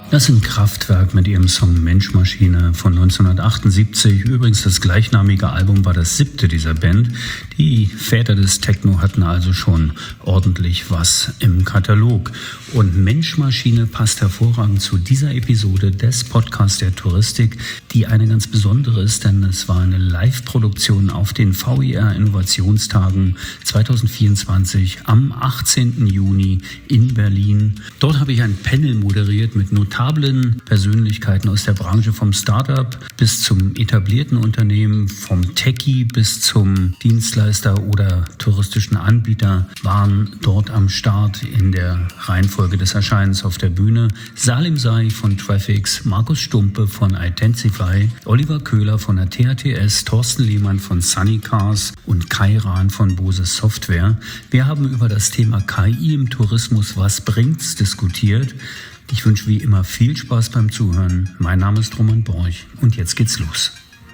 Das sind Kraftwerk mit ihrem Song Mensch Maschine von 1978. Übrigens das gleichnamige Album war das 7. dieser Band. Die Väter des Techno hatten also schon ordentlich was im Katalog. Und Mensch Maschine passt hervorragend zu dieser Episode des Podcasts der Touristik, die eine ganz besondere ist, denn es war eine Live-Produktion auf den VIR Innovationstagen 2024 am 18. Juni in Berlin. Dort habe ich ein Panel moderiert mit notablen Persönlichkeiten aus der Branche, vom Startup bis zum etablierten Unternehmen, vom Techie bis zum Dienstleister oder touristischen Anbieter waren dort am Start in der Reihenfolge des Erscheinens auf der Bühne. Salim Sai von Traffics, Markus Stumpe von Identify, Oliver Köhler von der THTS, Thorsten Lehmann von Sunny Cars und Kai Rahn von Bose Software. Wir haben über das Thema KI im Tourismus, was bringt's, diskutiert. Ich wünsche wie immer viel Spaß beim Zuhören. Mein Name ist Roman Borch und jetzt geht's los.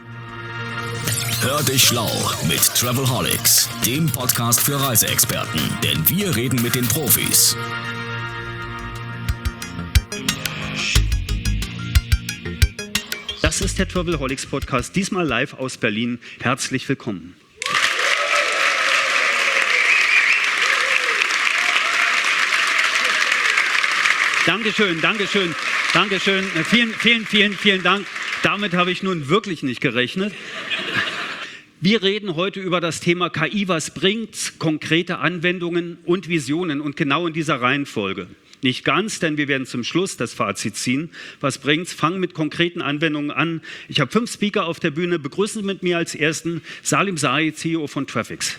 Hör dich schlau mit Travelholics, dem Podcast für Reiseexperten, denn wir reden mit den Profis. Das ist der Travelholics Podcast, diesmal live aus Berlin. Herzlich willkommen. Dankeschön. Vielen Dank. Damit habe ich nun wirklich nicht gerechnet. Wir reden heute über das Thema KI, was bringt's, konkrete Anwendungen und Visionen und genau in dieser Reihenfolge. Nicht ganz, denn wir werden zum Schluss das Fazit ziehen. Was bringt's? Fangen mit konkreten Anwendungen an. Ich habe 5 Speaker auf der Bühne. Begrüßen Sie mit mir als ersten Salim Sai, CEO von Traffics.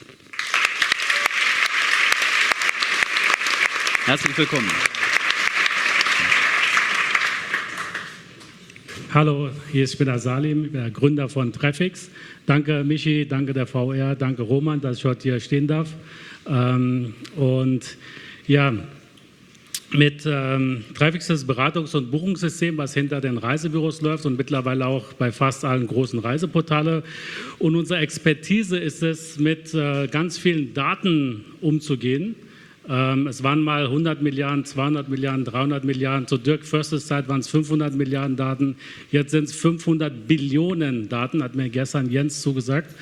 Herzlich willkommen. Hallo, hier ist wieder Salim, der Gründer von Traffics. Danke Michi, danke der VR, danke Roman, dass ich heute hier stehen darf. Mit Traffics ist das Beratungs- und Buchungssystem, was hinter den Reisebüros läuft und mittlerweile auch bei fast allen großen Reiseportalen. Und unsere Expertise ist es, mit ganz vielen Daten umzugehen. Es waren mal 100 Milliarden, 200 Milliarden, 300 Milliarden. Zu Dirk Försters Zeit waren es 500 Milliarden Daten. Jetzt sind es 500 Billionen Daten, hat mir gestern Jens zugesagt.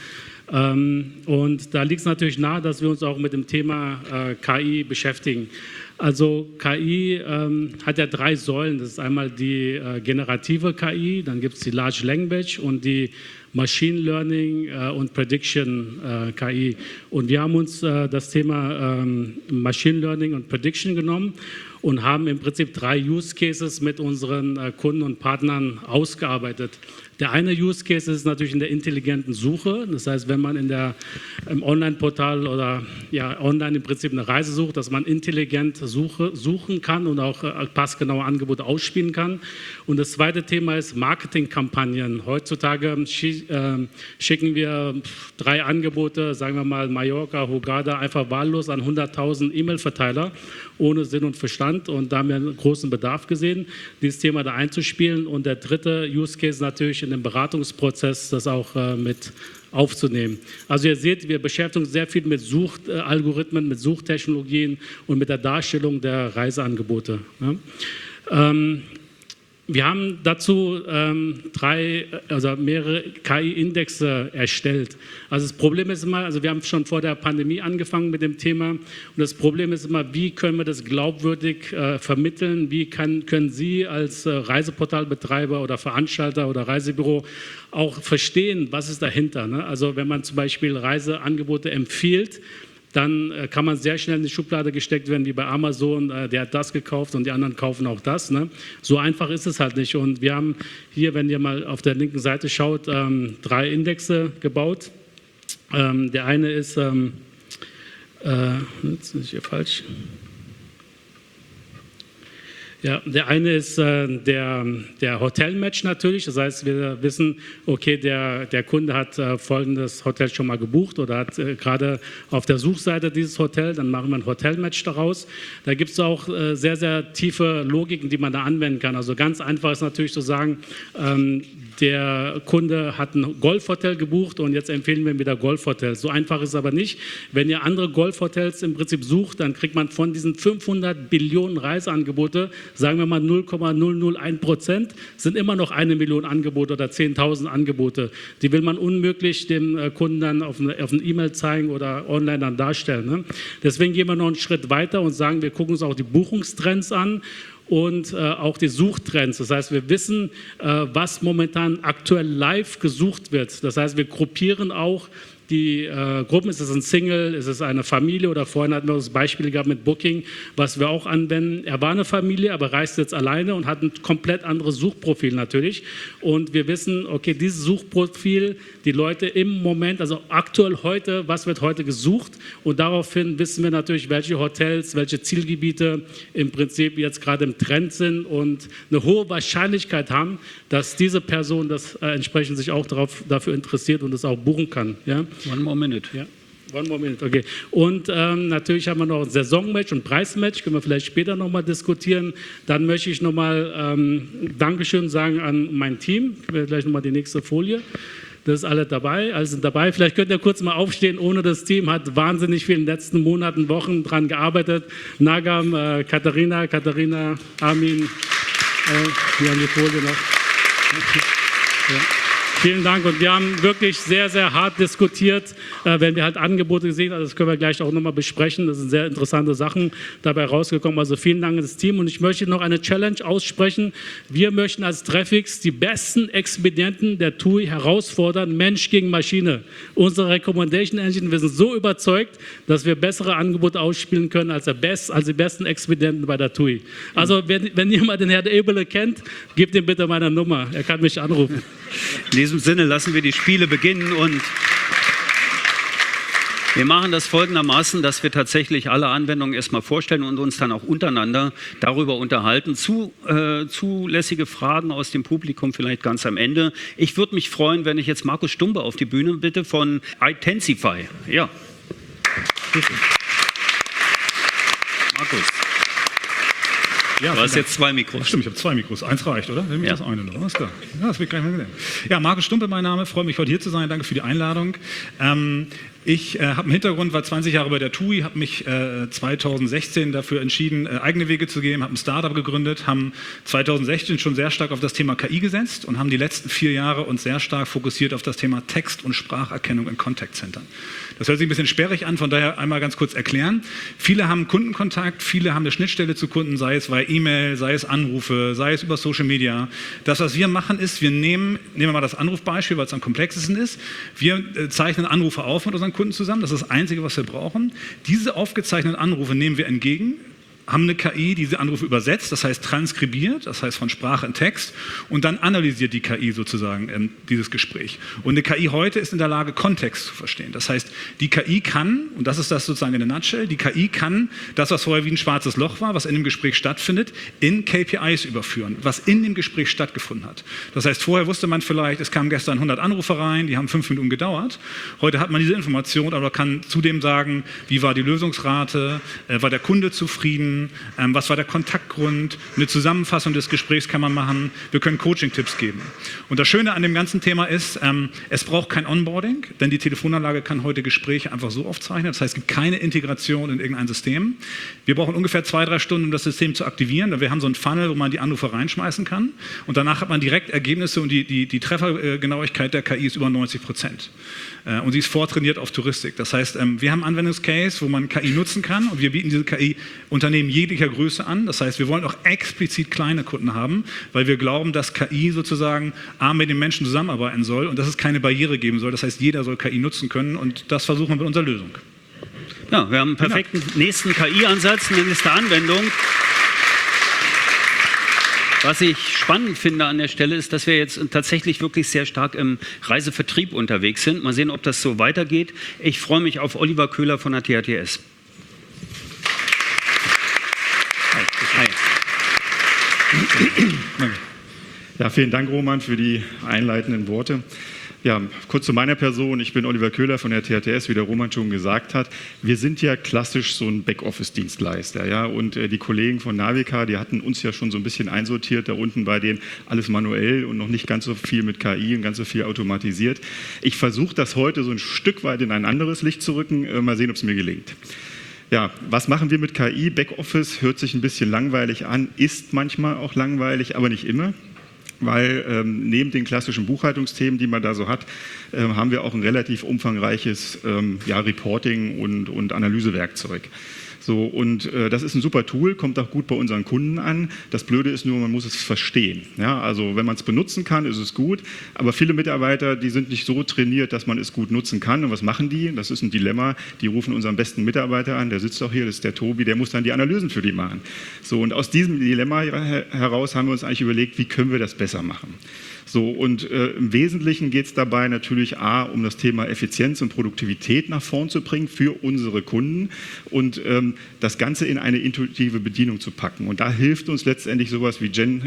Und da liegt es natürlich nahe, dass wir uns auch mit dem Thema KI beschäftigen. Also KI hat ja 3 Säulen. Das ist einmal die generative KI, dann gibt es die Large Language und die Machine Learning und Prediction KI. Und wir haben uns das Thema Machine Learning und Prediction genommen und haben im Prinzip 3 Use Cases mit unseren Kunden und Partnern ausgearbeitet. Der eine Use Case ist natürlich in der intelligenten Suche. Das heißt, wenn man im Online-Portal oder online im Prinzip eine Reise sucht, dass man intelligent suchen kann und auch passgenaue Angebote ausspielen kann. Und das zweite Thema ist Marketingkampagnen. Heutzutage schicken wir 3 Angebote, sagen wir mal Mallorca, Hurghada, einfach wahllos an 100.000 E-Mail-Verteiler ohne Sinn und Verstand. Und da haben wir einen großen Bedarf gesehen, dieses Thema da einzuspielen. Und der dritte Use Case natürlich in dem Beratungsprozess, das auch mit aufzunehmen. Also ihr seht, wir beschäftigen uns sehr viel mit Suchalgorithmen, mit Suchtechnologien und mit der Darstellung der Reiseangebote. Ja. Wir haben dazu mehrere KI-Indexe erstellt. Also das Problem ist immer, wir haben schon vor der Pandemie angefangen mit dem Thema und das Problem ist immer, wie können wir das glaubwürdig vermitteln, wie können Sie als Reiseportalbetreiber oder Veranstalter oder Reisebüro auch verstehen, was ist dahinter, ne? Also wenn man zum Beispiel Reiseangebote empfiehlt, dann kann man sehr schnell in die Schublade gesteckt werden, wie bei Amazon, der hat das gekauft und die anderen kaufen auch das. Ne? So einfach ist es halt nicht. Und wir haben hier, wenn ihr mal auf der linken Seite schaut, 3 Indexe gebaut. Der eine ist, jetzt ist hier falsch. Ja, der eine ist der Hotelmatch natürlich. Das heißt, wir wissen, okay, der Kunde hat folgendes Hotel schon mal gebucht oder hat gerade auf der Suchseite dieses Hotel, dann machen wir ein Hotelmatch daraus. Da gibt es auch sehr, sehr tiefe Logiken, die man da anwenden kann. Also ganz einfach ist natürlich zu sagen, der Kunde hat ein Golfhotel gebucht und jetzt empfehlen wir ihm wieder Golfhotels. So einfach ist es aber nicht. Wenn ihr andere Golfhotels im Prinzip sucht, dann kriegt man von diesen 500 Billionen Reiseangebote sagen wir mal 0,001%, sind immer noch 1 Million Angebote oder 10.000 Angebote. Die will man unmöglich dem Kunden dann auf eine E-Mail zeigen oder online dann darstellen. Ne? Deswegen gehen wir noch einen Schritt weiter und sagen, wir gucken uns auch die Buchungstrends an und auch die Suchtrends. Das heißt, wir wissen, was momentan aktuell live gesucht wird. Das heißt, wir gruppieren auch die Gruppen, ist es ein Single, ist es eine Familie oder vorhin hatten wir das Beispiel gehabt mit Booking, was wir auch anwenden. Er war eine Familie, aber reist jetzt alleine und hat ein komplett anderes Suchprofil natürlich. Und wir wissen, okay, dieses Suchprofil, die Leute im Moment, also aktuell heute, was wird heute gesucht? Und daraufhin wissen wir natürlich, welche Hotels, welche Zielgebiete im Prinzip jetzt gerade im Trend sind und eine hohe Wahrscheinlichkeit haben, dass diese Person das entsprechend sich auch dafür interessiert und es auch buchen kann. Ja? One more minute. Ja. One more minute, okay. Und natürlich haben wir noch ein Saisonmatch und Preismatch, können wir vielleicht später nochmal diskutieren. Dann möchte ich nochmal Dankeschön sagen an mein Team. Ich werde gleich nochmal die nächste Folie. Das ist alle dabei, alle sind dabei. Vielleicht könnt ihr kurz mal aufstehen. Ohne das Team hat wahnsinnig viel in den letzten Monaten, Wochen dran gearbeitet. Nagam, Katharina, Armin, wir haben die Folie noch. Ja. Vielen Dank und wir haben wirklich sehr, sehr hart diskutiert, wenn wir halt Angebote gesehen haben, das können wir gleich auch nochmal besprechen, das sind sehr interessante Sachen dabei rausgekommen, also vielen Dank an das Team und ich möchte noch eine Challenge aussprechen, wir möchten als Traffics die besten Expedienten der TUI herausfordern, Mensch gegen Maschine. Unsere Recommendation Engine, wir sind so überzeugt, dass wir bessere Angebote ausspielen können als die besten Expedienten bei der TUI. Also wenn jemand den Herrn Ebele kennt, gebt ihm bitte meine Nummer, er kann mich anrufen. In diesem Sinne lassen wir die Spiele beginnen und wir machen das folgendermaßen, dass wir tatsächlich alle Anwendungen erstmal vorstellen und uns dann auch untereinander darüber unterhalten. Zulässige Fragen aus dem Publikum vielleicht ganz am Ende. Ich würde mich freuen, wenn ich jetzt Markus Stumpe auf die Bühne bitte von Intensify. Ja. Markus. Ja, du hast jetzt 2 Mikros. Ach, stimmt, ich habe 2 Mikros. Eins reicht, oder? Ja. Das eine noch. Alles klar. Ja, das wird gleich mal gesehen. Ja, Markus Stumpe, mein Name. Freue mich, heute hier zu sein. Danke für die Einladung. Ich habe einen Hintergrund, war 20 Jahre bei der TUI, habe mich 2016 dafür entschieden, eigene Wege zu gehen, habe ein Startup gegründet, haben 2016 schon sehr stark auf das Thema KI gesetzt und haben die letzten 4 Jahre uns sehr stark fokussiert auf das Thema Text- und Spracherkennung in Contact-Centern. Das hört sich ein bisschen sperrig an, von daher einmal ganz kurz erklären. Viele haben Kundenkontakt, viele haben eine Schnittstelle zu Kunden, sei es via E-Mail, sei es Anrufe, sei es über Social Media. Das, was wir machen, ist, wir nehmen wir mal das Anrufbeispiel, weil es am komplexesten ist. Wir zeichnen Anrufe auf mit unseren Kunden zusammen, das ist das Einzige, was wir brauchen. Diese aufgezeichneten Anrufe nehmen wir entgegen, haben eine KI, die diese Anrufe übersetzt, das heißt transkribiert, das heißt von Sprache in Text und dann analysiert die KI sozusagen dieses Gespräch. Und eine KI heute ist in der Lage, Kontext zu verstehen. Das heißt, die KI kann, und das ist das sozusagen in der Nutshell, die KI kann das, was vorher wie ein schwarzes Loch war, was in dem Gespräch stattfindet, in KPIs überführen, was in dem Gespräch stattgefunden hat. Das heißt, vorher wusste man vielleicht, es kamen gestern 100 Anrufe rein, die haben 5 Minuten gedauert. Heute hat man diese Information, aber kann zudem sagen, wie war die Lösungsrate, war der Kunde zufrieden, was war der Kontaktgrund, eine Zusammenfassung des Gesprächs kann man machen, wir können Coaching-Tipps geben. Und das Schöne an dem ganzen Thema ist, es braucht kein Onboarding, denn die Telefonanlage kann heute Gespräche einfach so aufzeichnen, das heißt, es gibt keine Integration in irgendein System. Wir brauchen ungefähr 2-3 Stunden, um das System zu aktivieren, wir haben so einen Funnel, wo man die Anrufe reinschmeißen kann und danach hat man direkt Ergebnisse und die Treffergenauigkeit der KI ist über 90%. Und sie ist vortrainiert auf Touristik. Das heißt, wir haben einen Anwendungscase, wo man KI nutzen kann und wir bieten diese KI Unternehmen jeglicher Größe an. Das heißt, wir wollen auch explizit kleine Kunden haben, weil wir glauben, dass KI sozusagen mit den Menschen zusammenarbeiten soll und dass es keine Barriere geben soll. Das heißt, jeder soll KI nutzen können und das versuchen wir mit unserer Lösung. Ja, wir haben einen perfekten nächsten KI-Ansatz, nämlich der Anwendung. Was ich spannend finde an der Stelle ist, dass wir jetzt tatsächlich wirklich sehr stark im Reisevertrieb unterwegs sind. Mal sehen, ob das so weitergeht. Ich freue mich auf Oliver Köhler von der THTS. Hi. Ja, vielen Dank, Roman, für die einleitenden Worte. Ja, kurz zu meiner Person. Ich bin Oliver Köhler von der THTS, wie der Roman schon gesagt hat. Wir sind ja klassisch so ein Backoffice-Dienstleister. Ja? Und die Kollegen von Navica, die hatten uns ja schon so ein bisschen einsortiert, da unten bei denen alles manuell und noch nicht ganz so viel mit KI und ganz so viel automatisiert. Ich versuche das heute so ein Stück weit in ein anderes Licht zu rücken. Mal sehen, ob es mir gelingt. Ja, was machen wir mit KI? Backoffice hört sich ein bisschen langweilig an, ist manchmal auch langweilig, aber nicht immer. Weil neben den klassischen Buchhaltungsthemen, die man da so hat, haben wir auch ein relativ umfangreiches Reporting- und Analysewerkzeug. So, und das ist ein super Tool, kommt auch gut bei unseren Kunden an. Das Blöde ist nur, man muss es verstehen. Ja, also wenn man es benutzen kann, ist es gut, aber viele Mitarbeiter, die sind nicht so trainiert, dass man es gut nutzen kann. Und was machen die? Das ist ein Dilemma. Die rufen unseren besten Mitarbeiter an, der sitzt auch hier, das ist der Tobi, der muss dann die Analysen für die machen. So, und aus diesem Dilemma heraus haben wir uns eigentlich überlegt, wie können wir das besser machen. So, und im Wesentlichen geht es dabei natürlich um das Thema Effizienz und Produktivität nach vorn zu bringen für unsere Kunden und das Ganze in eine intuitive Bedienung zu packen. Und da hilft uns letztendlich sowas wie Gen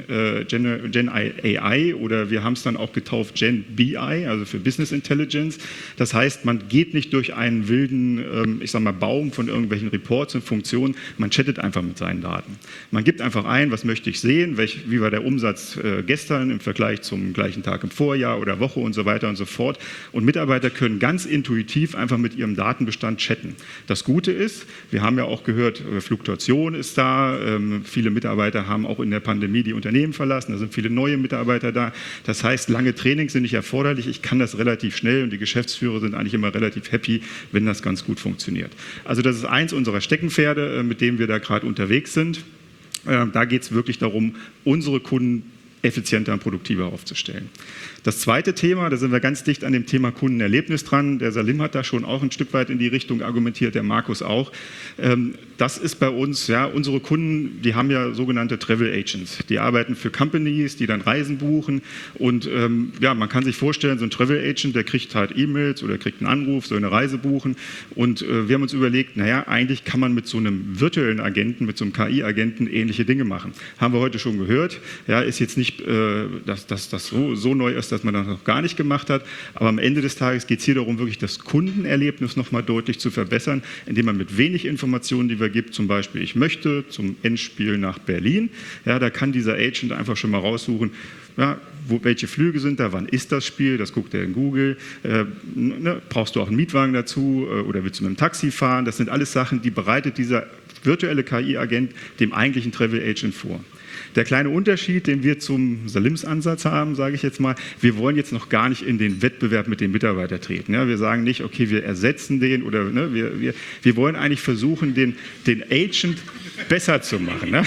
AI oder wir haben es dann auch getauft Gen BI, also für Business Intelligence. Das heißt, man geht nicht durch einen wilden, Baum von irgendwelchen Reports und Funktionen, man chattet einfach mit seinen Daten. Man gibt einfach ein, was möchte ich sehen, wie war der Umsatz gestern im Vergleich zum gleichen Tag im Vorjahr oder Woche und so weiter und so fort. Und Mitarbeiter können ganz intuitiv einfach mit ihrem Datenbestand chatten. Das Gute ist, wir haben ja auch gehört, Fluktuation ist da. Viele Mitarbeiter haben auch in der Pandemie die Unternehmen verlassen. Da sind viele neue Mitarbeiter da. Das heißt, lange Trainings sind nicht erforderlich. Ich kann das relativ schnell und die Geschäftsführer sind eigentlich immer relativ happy, wenn das ganz gut funktioniert. Also das ist eins unserer Steckenpferde, mit dem wir da gerade unterwegs sind. Da geht es wirklich darum, unsere Kunden effizienter und produktiver aufzustellen. Das zweite Thema, da sind wir ganz dicht an dem Thema Kundenerlebnis dran. Der Salim hat da schon auch ein Stück weit in die Richtung argumentiert, der Markus auch. Das ist bei uns, unsere Kunden, die haben ja sogenannte Travel Agents. Die arbeiten für Companies, die dann Reisen buchen und man kann sich vorstellen, so ein Travel Agent, der kriegt halt E-Mails oder kriegt einen Anruf, soll eine Reise buchen und wir haben uns überlegt, eigentlich kann man mit so einem virtuellen Agenten, mit so einem KI-Agenten ähnliche Dinge machen. Haben wir heute schon gehört, ist jetzt nicht, dass das so neu ist, dass man das noch gar nicht gemacht hat. Aber am Ende des Tages geht es hier darum, wirklich das Kundenerlebnis noch mal deutlich zu verbessern, indem man mit wenig Informationen, die wir gibt, zum Beispiel, ich möchte zum Endspiel nach Berlin, da kann dieser Agent einfach schon mal raussuchen, welche Flüge sind da, wann ist das Spiel, das guckt er in Google, brauchst du auch einen Mietwagen dazu oder willst du mit dem Taxi fahren, das sind alles Sachen, die bereitet dieser virtuelle KI-Agent dem eigentlichen Travel Agent vor. Der kleine Unterschied, den wir zum Salims-Ansatz haben, sage ich jetzt mal, wir wollen jetzt noch gar nicht in den Wettbewerb mit den Mitarbeitern treten. Ja, wir sagen nicht, okay, wir ersetzen den oder wir wollen eigentlich versuchen, den Agent besser zu machen. Ne?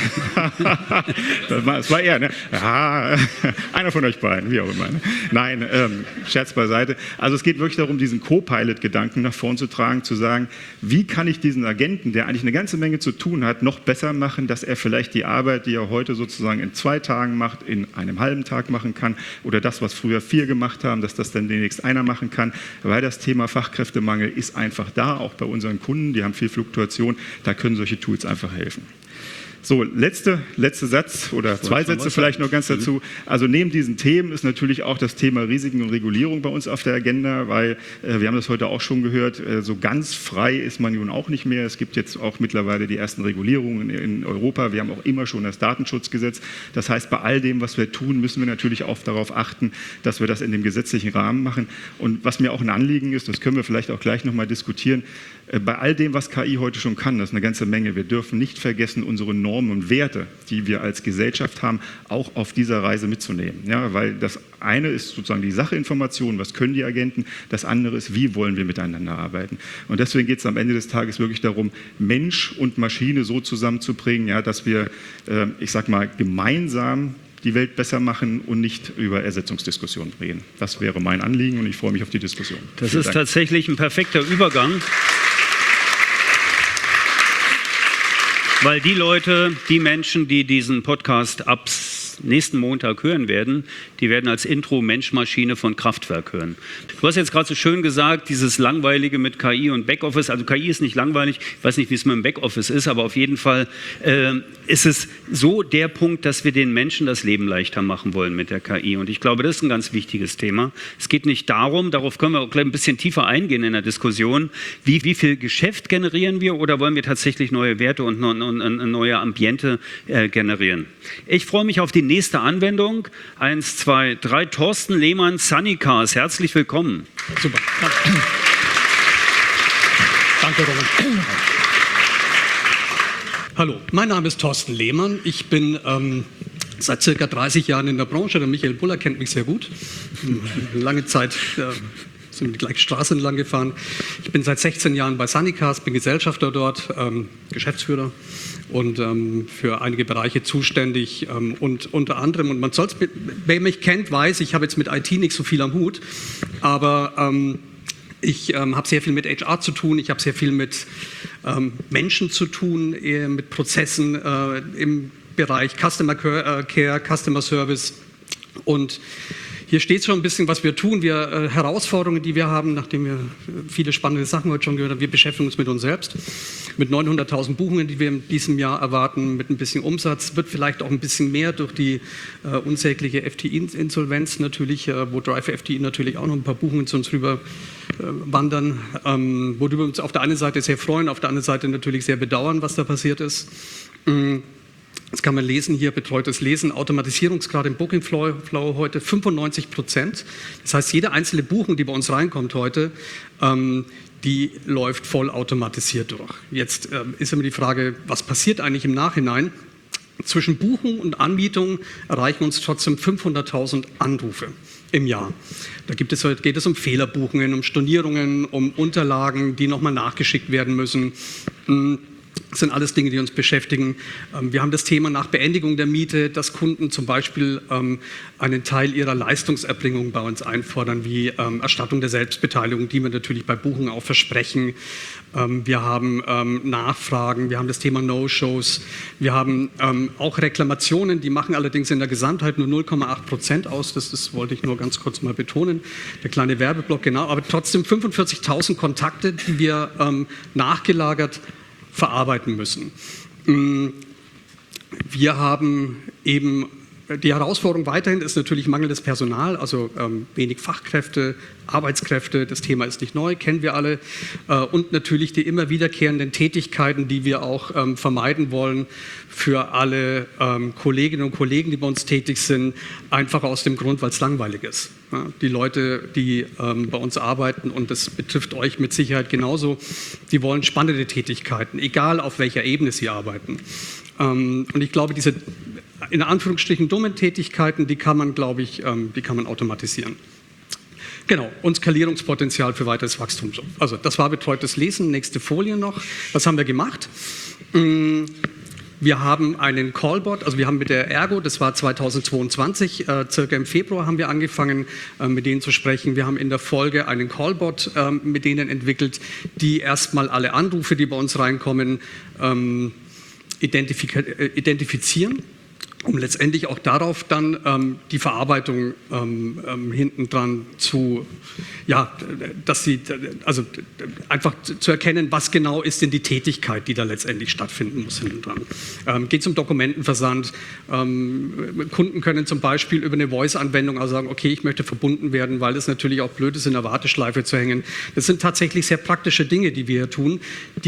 Das war er, ne? Ja, einer von euch beiden, wie auch immer. Ne? Nein, Scherz beiseite. Also es geht wirklich darum, diesen Co-Pilot-Gedanken nach vorn zu tragen, zu sagen, wie kann ich diesen Agenten, der eigentlich eine ganze Menge zu tun hat, noch besser machen, dass er vielleicht die Arbeit, die er heute sozusagen in 2 Tagen macht, in einem halben Tag machen kann oder das, was früher 4 gemacht haben, dass das dann demnächst einer machen kann, weil das Thema Fachkräftemangel ist einfach da, auch bei unseren Kunden, die haben viel Fluktuation, da können solche Tools einfach helfen. So, letzte Satz oder 2 Sätze vielleicht noch ganz dazu. Also neben diesen Themen ist natürlich auch das Thema Risiken und Regulierung bei uns auf der Agenda, weil wir haben das heute auch schon gehört, so ganz frei ist man nun auch nicht mehr. Es gibt jetzt auch mittlerweile die ersten Regulierungen in Europa. Wir haben auch immer schon das Datenschutzgesetz. Das heißt, bei all dem, was wir tun, müssen wir natürlich auch darauf achten, dass wir das in dem gesetzlichen Rahmen machen. Und was mir auch ein Anliegen ist, das können wir vielleicht auch gleich nochmal diskutieren, bei all dem, was KI heute schon kann, das ist eine ganze Menge. Wir dürfen nicht vergessen, unsere Normen und Werte, die wir als Gesellschaft haben, auch auf dieser Reise mitzunehmen. Ja, weil das eine ist sozusagen die Sachinformation, was können die Agenten, das andere ist, wie wollen wir miteinander arbeiten. Und deswegen geht es am Ende des Tages wirklich darum, Mensch und Maschine so zusammenzubringen, dass wir, gemeinsam die Welt besser machen und nicht über Ersetzungsdiskussionen reden. Das wäre mein Anliegen und ich freue mich auf die Diskussion. Das ist tatsächlich ein perfekter Übergang. Weil die Menschen, die diesen Podcast ab nächsten Montag hören werden, die werden als Intro Mensch-Maschine von Kraftwerk hören. Du hast jetzt gerade so schön gesagt, dieses Langweilige mit KI und Backoffice, also KI ist nicht langweilig, ich weiß nicht, wie es mit dem Backoffice ist, aber auf jeden Fall ist es so der Punkt, dass wir den Menschen das Leben leichter machen wollen mit der KI und ich glaube, das ist ein ganz wichtiges Thema. Es geht nicht darum, darauf können wir auch gleich ein bisschen tiefer eingehen in der Diskussion, wie viel Geschäft generieren wir oder wollen wir tatsächlich neue Werte und neue Ambiente generieren. Ich freue mich auf die nächste Anwendung. 1, 2, 3. Thorsten Lehmann, Sunnycars. Herzlich willkommen. Super. Danke, Roman. Hallo, mein Name ist Thorsten Lehmann. Ich bin seit circa 30 Jahren in der Branche. Der Michael Buller kennt mich sehr gut. Lange Zeit sind wir die gleiche Straße entlang gefahren. Ich bin seit 16 Jahren bei Sunnycast, bin Gesellschafter dort, Geschäftsführer und für einige Bereiche zuständig und unter anderem, und man soll es, wer mich kennt, weiß, ich habe jetzt mit IT nicht so viel am Hut, aber ich habe sehr viel mit HR zu tun, ich habe sehr viel mit Menschen zu tun, mit Prozessen im Bereich Customer Care, Customer Service, und hier steht schon ein bisschen, was wir tun. Herausforderungen, die wir haben, nachdem wir viele spannende Sachen heute schon gehört haben. Wir beschäftigen uns mit uns selbst, mit 900.000 Buchungen, die wir in diesem Jahr erwarten, mit ein bisschen Umsatz. Wird vielleicht auch ein bisschen mehr durch die unsägliche FTI-Insolvenz natürlich, wo Drive FTI natürlich auch noch ein paar Buchungen zu uns rüber wandern, worüber wir uns auf der einen Seite sehr freuen, auf der anderen Seite natürlich sehr bedauern, was da passiert ist. Das kann man lesen hier, betreutes Lesen, Automatisierungsgrad im Booking Flow heute 95%. Das heißt, jede einzelne Buchung, die bei uns reinkommt heute, die läuft voll automatisiert durch. Jetzt ist immer die Frage, was passiert eigentlich im Nachhinein? Zwischen Buchung und Anmietung erreichen uns trotzdem 500.000 Anrufe im Jahr. Da geht es um Fehlerbuchungen, um Stornierungen, um Unterlagen, die nochmal nachgeschickt werden müssen. Das sind alles Dinge, die uns beschäftigen. Wir haben das Thema nach Beendigung der Miete, dass Kunden zum Beispiel einen Teil ihrer Leistungserbringung bei uns einfordern, wie Erstattung der Selbstbeteiligung, die wir natürlich bei Buchungen auch versprechen. Wir haben Nachfragen, wir haben das Thema No-Shows, wir haben auch Reklamationen, die machen allerdings in der Gesamtheit nur 0,8% aus. Das wollte ich nur ganz kurz mal betonen. Der kleine Werbeblock, genau, aber trotzdem 45.000 Kontakte, die wir nachgelagert verarbeiten müssen. Wir haben eben, die Herausforderung weiterhin ist natürlich mangelndes Personal, also wenig Fachkräfte, Arbeitskräfte, das Thema ist nicht neu, kennen wir alle, und natürlich die immer wiederkehrenden Tätigkeiten, die wir auch vermeiden wollen für alle Kolleginnen und Kollegen, die bei uns tätig sind, einfach aus dem Grund, weil es langweilig ist. Ja, die Leute, die bei uns arbeiten, und das betrifft euch mit Sicherheit genauso, die wollen spannende Tätigkeiten, egal auf welcher Ebene sie arbeiten. Und ich glaube, diese in Anführungsstrichen dummen Tätigkeiten, die kann man, glaube ich, die kann man automatisieren. Genau, und Skalierungspotenzial für weiteres Wachstum. Also das war betreutes Lesen, nächste Folie noch. Was haben wir gemacht? Wir haben einen Callbot, also wir haben mit der Ergo, das war 2022, circa im Februar haben wir angefangen, mit denen zu sprechen. Wir haben in der Folge einen Callbot mit denen entwickelt, die erstmal alle Anrufe, die bei uns reinkommen, identifizieren, um letztendlich auch darauf dann die Verarbeitung hinten dran zu, ja, dass sie, also einfach zu erkennen, was genau ist denn die Tätigkeit, die da letztendlich stattfinden muss hinten dran. Geht es um Dokumentenversand. Kunden können zum Beispiel über eine Voice-Anwendung also sagen, okay, ich möchte verbunden werden, weil es natürlich auch blöd ist, in der Warteschleife zu hängen. Das sind tatsächlich sehr praktische Dinge, die wir hier tun,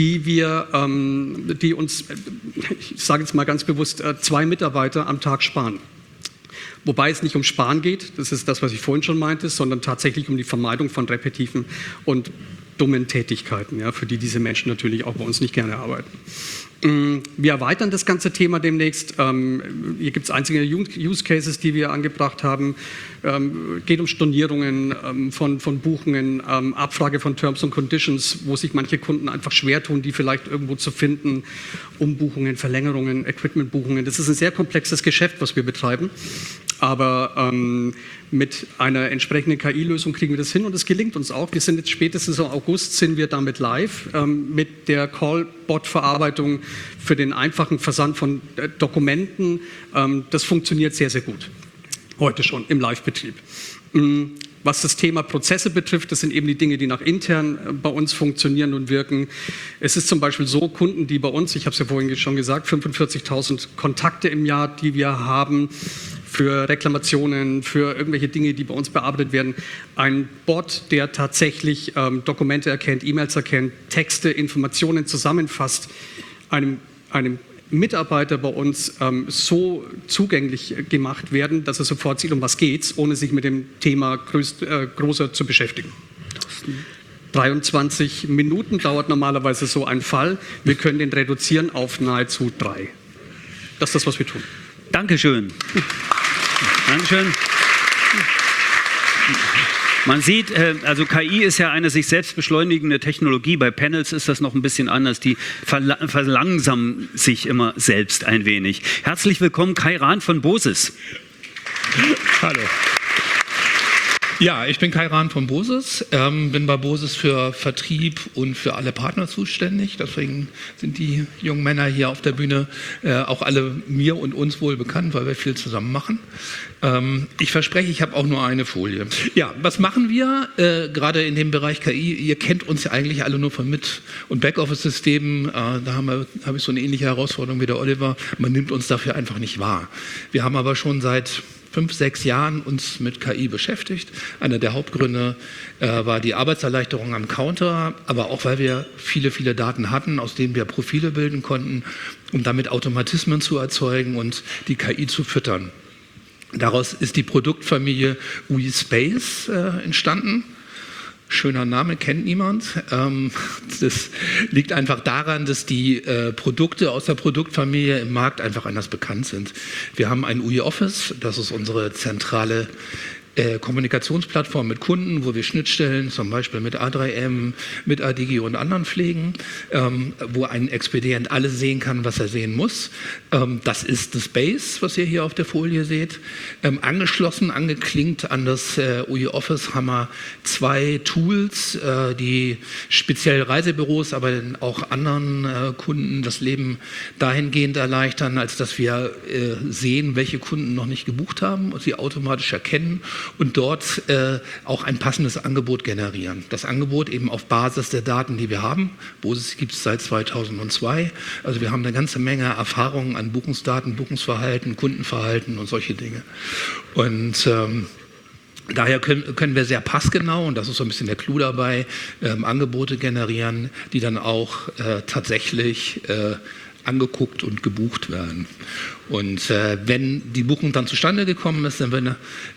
die uns, ich sage jetzt mal ganz bewusst, 2 Mitarbeiter am Tag sparen. Wobei es nicht um Sparen geht, das ist das, was ich vorhin schon meinte, sondern tatsächlich um die Vermeidung von repetitiven und dummen Tätigkeiten, ja, für die diese Menschen natürlich auch bei uns nicht gerne arbeiten. Wir erweitern das ganze Thema demnächst. Hier gibt es einzelne Use Cases, die wir angebracht haben. Geht um Stornierungen von Buchungen, Abfrage von Terms and Conditions, wo sich manche Kunden einfach schwer tun, die vielleicht irgendwo zu finden. Umbuchungen, Verlängerungen, Equipmentbuchungen. Das ist ein sehr komplexes Geschäft, was wir betreiben. Aber mit einer entsprechenden KI-Lösung kriegen wir das hin, und es gelingt uns auch. Wir sind jetzt spätestens im August sind wir damit live mit der Callbot-Verarbeitung für den einfachen Versand von Dokumenten. Das funktioniert sehr, sehr gut. Heute schon im Live-Betrieb. Was das Thema Prozesse betrifft, das sind eben die Dinge, die nach intern bei uns funktionieren und wirken. Es ist zum Beispiel so, Kunden, die bei uns, ich habe es ja vorhin schon gesagt, 45.000 Kontakte im Jahr, die wir haben, für Reklamationen, für irgendwelche Dinge, die bei uns bearbeitet werden. Ein Bot, der tatsächlich Dokumente erkennt, E-Mails erkennt, Texte, Informationen zusammenfasst, einem Mitarbeiter bei uns so zugänglich gemacht werden, dass er sofort sieht, um was geht's, ohne sich mit dem Thema größer zu beschäftigen. 23 Minuten dauert normalerweise so ein Fall. Wir können den reduzieren auf nahezu 3. Das ist das, was wir tun. Dankeschön. Dankeschön. Man sieht, also KI ist ja eine sich selbst beschleunigende Technologie. Bei Panels ist das noch ein bisschen anders. Die verlangsamen sich immer selbst ein wenig. Herzlich willkommen, Kai Rahn von Bosis. Hallo. Ja, ich bin Kai Rahn von Bosis, bin bei Bosis für Vertrieb und für alle Partner zuständig. Deswegen sind die jungen Männer hier auf der Bühne auch alle mir und uns wohl bekannt, weil wir viel zusammen machen. Ich verspreche, ich habe auch nur eine Folie. Ja, was machen wir gerade in dem Bereich KI? Ihr kennt uns ja eigentlich alle nur von Mit- und Backoffice-Systemen. Da habe ich so eine ähnliche Herausforderung wie der Oliver. Man nimmt uns dafür einfach nicht wahr. Wir haben aber schon seit 5, 6 Jahren uns mit KI beschäftigt. Einer der Hauptgründe war die Arbeitserleichterung am Counter, aber auch, weil wir viele, viele Daten hatten, aus denen wir Profile bilden konnten, um damit Automatismen zu erzeugen und die KI zu füttern. Daraus ist die Produktfamilie WeSpace entstanden. Schöner Name, kennt niemand. Das liegt einfach daran, dass die Produkte aus der Produktfamilie im Markt einfach anders bekannt sind. Wir haben ein UI Office, das ist unsere zentrale Kommunikationsplattform mit Kunden, wo wir Schnittstellen zum Beispiel mit A3M, mit Adigi und anderen pflegen, wo ein Expedient alles sehen kann, was er sehen muss. Das ist das Base, was ihr hier auf der Folie seht. Angeschlossen, angeklinkt an das UI Office haben wir 2 Tools, die speziell Reisebüros, aber auch anderen Kunden das Leben dahingehend erleichtern, als dass wir sehen, welche Kunden noch nicht gebucht haben und sie automatisch erkennen und dort auch ein passendes Angebot generieren. Das Angebot eben auf Basis der Daten, die wir haben. Bosis gibt es seit 2002. Also wir haben eine ganze Menge Erfahrungen an Buchungsdaten, Buchungsverhalten, Kundenverhalten und solche Dinge. Und daher können wir sehr passgenau, und das ist so ein bisschen der Clou dabei, Angebote generieren, die dann auch tatsächlich angeguckt und gebucht werden. Und wenn die Buchung dann zustande gekommen ist, dann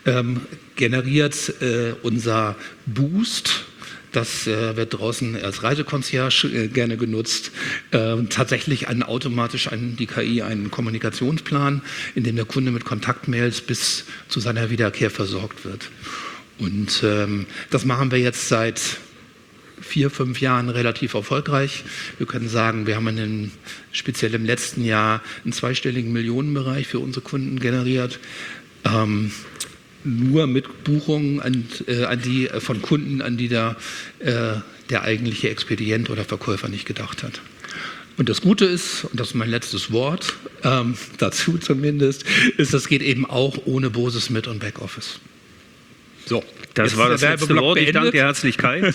generiert unser Boost, das wird draußen als Reiseconcierge gerne genutzt, tatsächlich automatisch an die KI einen Kommunikationsplan, in dem der Kunde mit Kontaktmails bis zu seiner Wiederkehr versorgt wird. Und das machen wir jetzt seit 4, 5 Jahren relativ erfolgreich. Wir können sagen, wir haben speziell im letzten Jahr einen zweistelligen Millionenbereich für unsere Kunden generiert. Nur mit Buchungen von Kunden, an die der eigentliche Expedient oder Verkäufer nicht gedacht hat. Und das Gute ist, und das ist mein letztes Wort, dazu zumindest, ist, das geht eben auch ohne Bosis Mit- und Backoffice. So, das war das letzte Wort. Ich danke dir herzlich, Kai.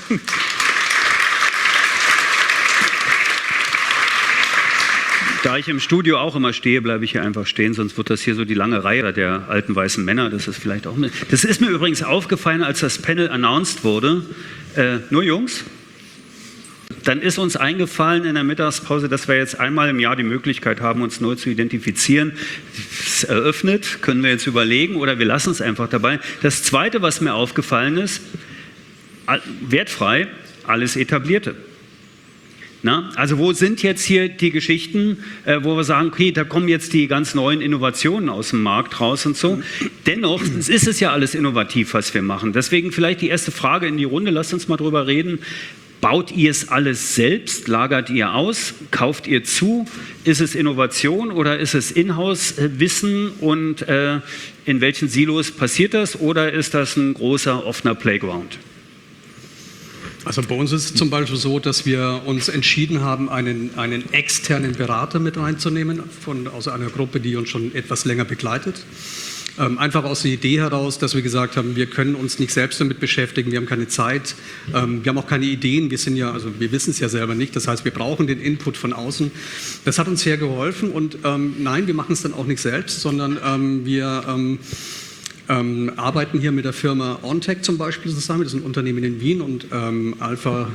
Da ich im Studio auch immer stehe, bleibe ich hier einfach stehen, sonst wird das hier so die lange Reihe der alten weißen Männer. Das ist vielleicht auch Das ist mir übrigens aufgefallen, als das Panel announced wurde. Nur Jungs? Dann ist uns eingefallen in der Mittagspause, dass wir jetzt einmal im Jahr die Möglichkeit haben, uns neu zu identifizieren. Das eröffnet, können wir jetzt überlegen oder wir lassen es einfach dabei. Das Zweite, was mir aufgefallen ist, wertfrei, alles Etablierte. Na, also wo sind jetzt hier die Geschichten, wo wir sagen, okay, da kommen jetzt die ganz neuen Innovationen aus dem Markt raus und so. Dennoch ist es ja alles innovativ, was wir machen. Deswegen vielleicht die erste Frage in die Runde, lasst uns mal drüber reden. Baut ihr es alles selbst? Lagert ihr aus? Kauft ihr zu? Ist es Innovation oder ist es Inhouse-Wissen? Und in welchen Silos passiert das? Oder ist das ein großer, offener Playground? Also bei uns ist es zum Beispiel so, dass wir uns entschieden haben, einen externen Berater mit reinzunehmen, aus einer Gruppe, die uns schon etwas länger begleitet. Einfach aus der Idee heraus, dass wir gesagt haben, wir können uns nicht selbst damit beschäftigen, wir haben keine Zeit, wir haben auch keine Ideen, wir wissen es ja selber nicht, das heißt, wir brauchen den Input von außen. Das hat uns sehr geholfen und nein, wir machen es dann auch nicht selbst, sondern wir arbeiten hier mit der Firma OnTech zum Beispiel zusammen, das ist ein Unternehmen in Wien und Alpha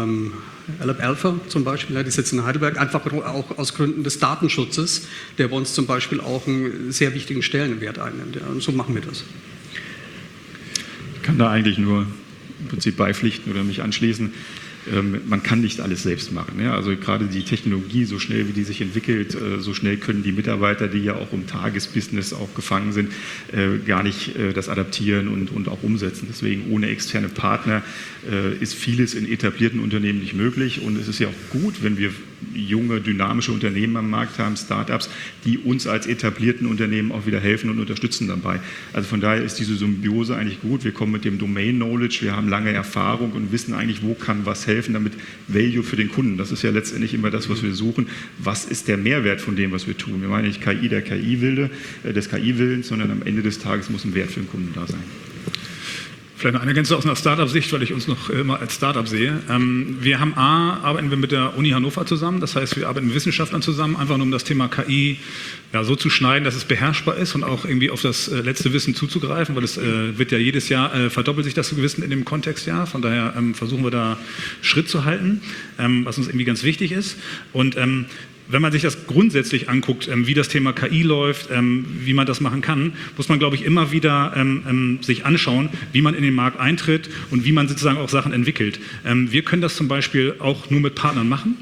zum Beispiel, die sitzen in Heidelberg, einfach auch aus Gründen des Datenschutzes, der bei uns zum Beispiel auch einen sehr wichtigen Stellenwert einnimmt. Ja, und so machen wir das. Ich kann da eigentlich nur im Prinzip beipflichten oder mich anschließen. Man kann nicht alles selbst machen. Ja? Also gerade die Technologie, so schnell wie die sich entwickelt, so schnell können die Mitarbeiter, die ja auch im Tagesbusiness auch gefangen sind, gar nicht das adaptieren und auch umsetzen. Deswegen ohne externe Partner ist vieles in etablierten Unternehmen nicht möglich. Und es ist ja auch gut, wenn wir junge, dynamische Unternehmen am Markt haben, Startups, die uns als etablierten Unternehmen auch wieder helfen und unterstützen dabei. Also von daher ist diese Symbiose eigentlich gut. Wir kommen mit dem Domain-Knowledge, wir haben lange Erfahrung und wissen eigentlich, wo kann was helfen, damit Value für den Kunden. Das ist ja letztendlich immer das, was wir suchen. Was ist der Mehrwert von dem, was wir tun? Wir meinen nicht KI der KI-Wilde, des KI-Willens, sondern am Ende des Tages muss ein Wert für den Kunden da sein. Vielleicht noch eine Gänze aus einer Startup-Sicht, weil ich uns noch immer als Startup sehe. Wir haben arbeiten wir mit der Uni Hannover zusammen, das heißt, wir arbeiten mit Wissenschaftlern zusammen, einfach nur um das Thema KI so zu schneiden, dass es beherrschbar ist und auch irgendwie auf das letzte Wissen zuzugreifen, weil es wird ja jedes Jahr, verdoppelt sich das Wissen in dem Kontextjahr, von daher versuchen wir da Schritt zu halten, was uns irgendwie ganz wichtig ist. Und wenn man sich das grundsätzlich anguckt, wie das Thema KI läuft, wie man das machen kann, muss man, glaube ich, immer wieder sich anschauen, wie man in den Markt eintritt und wie man sozusagen auch Sachen entwickelt. Wir können das zum Beispiel auch nur mit Partnern machen.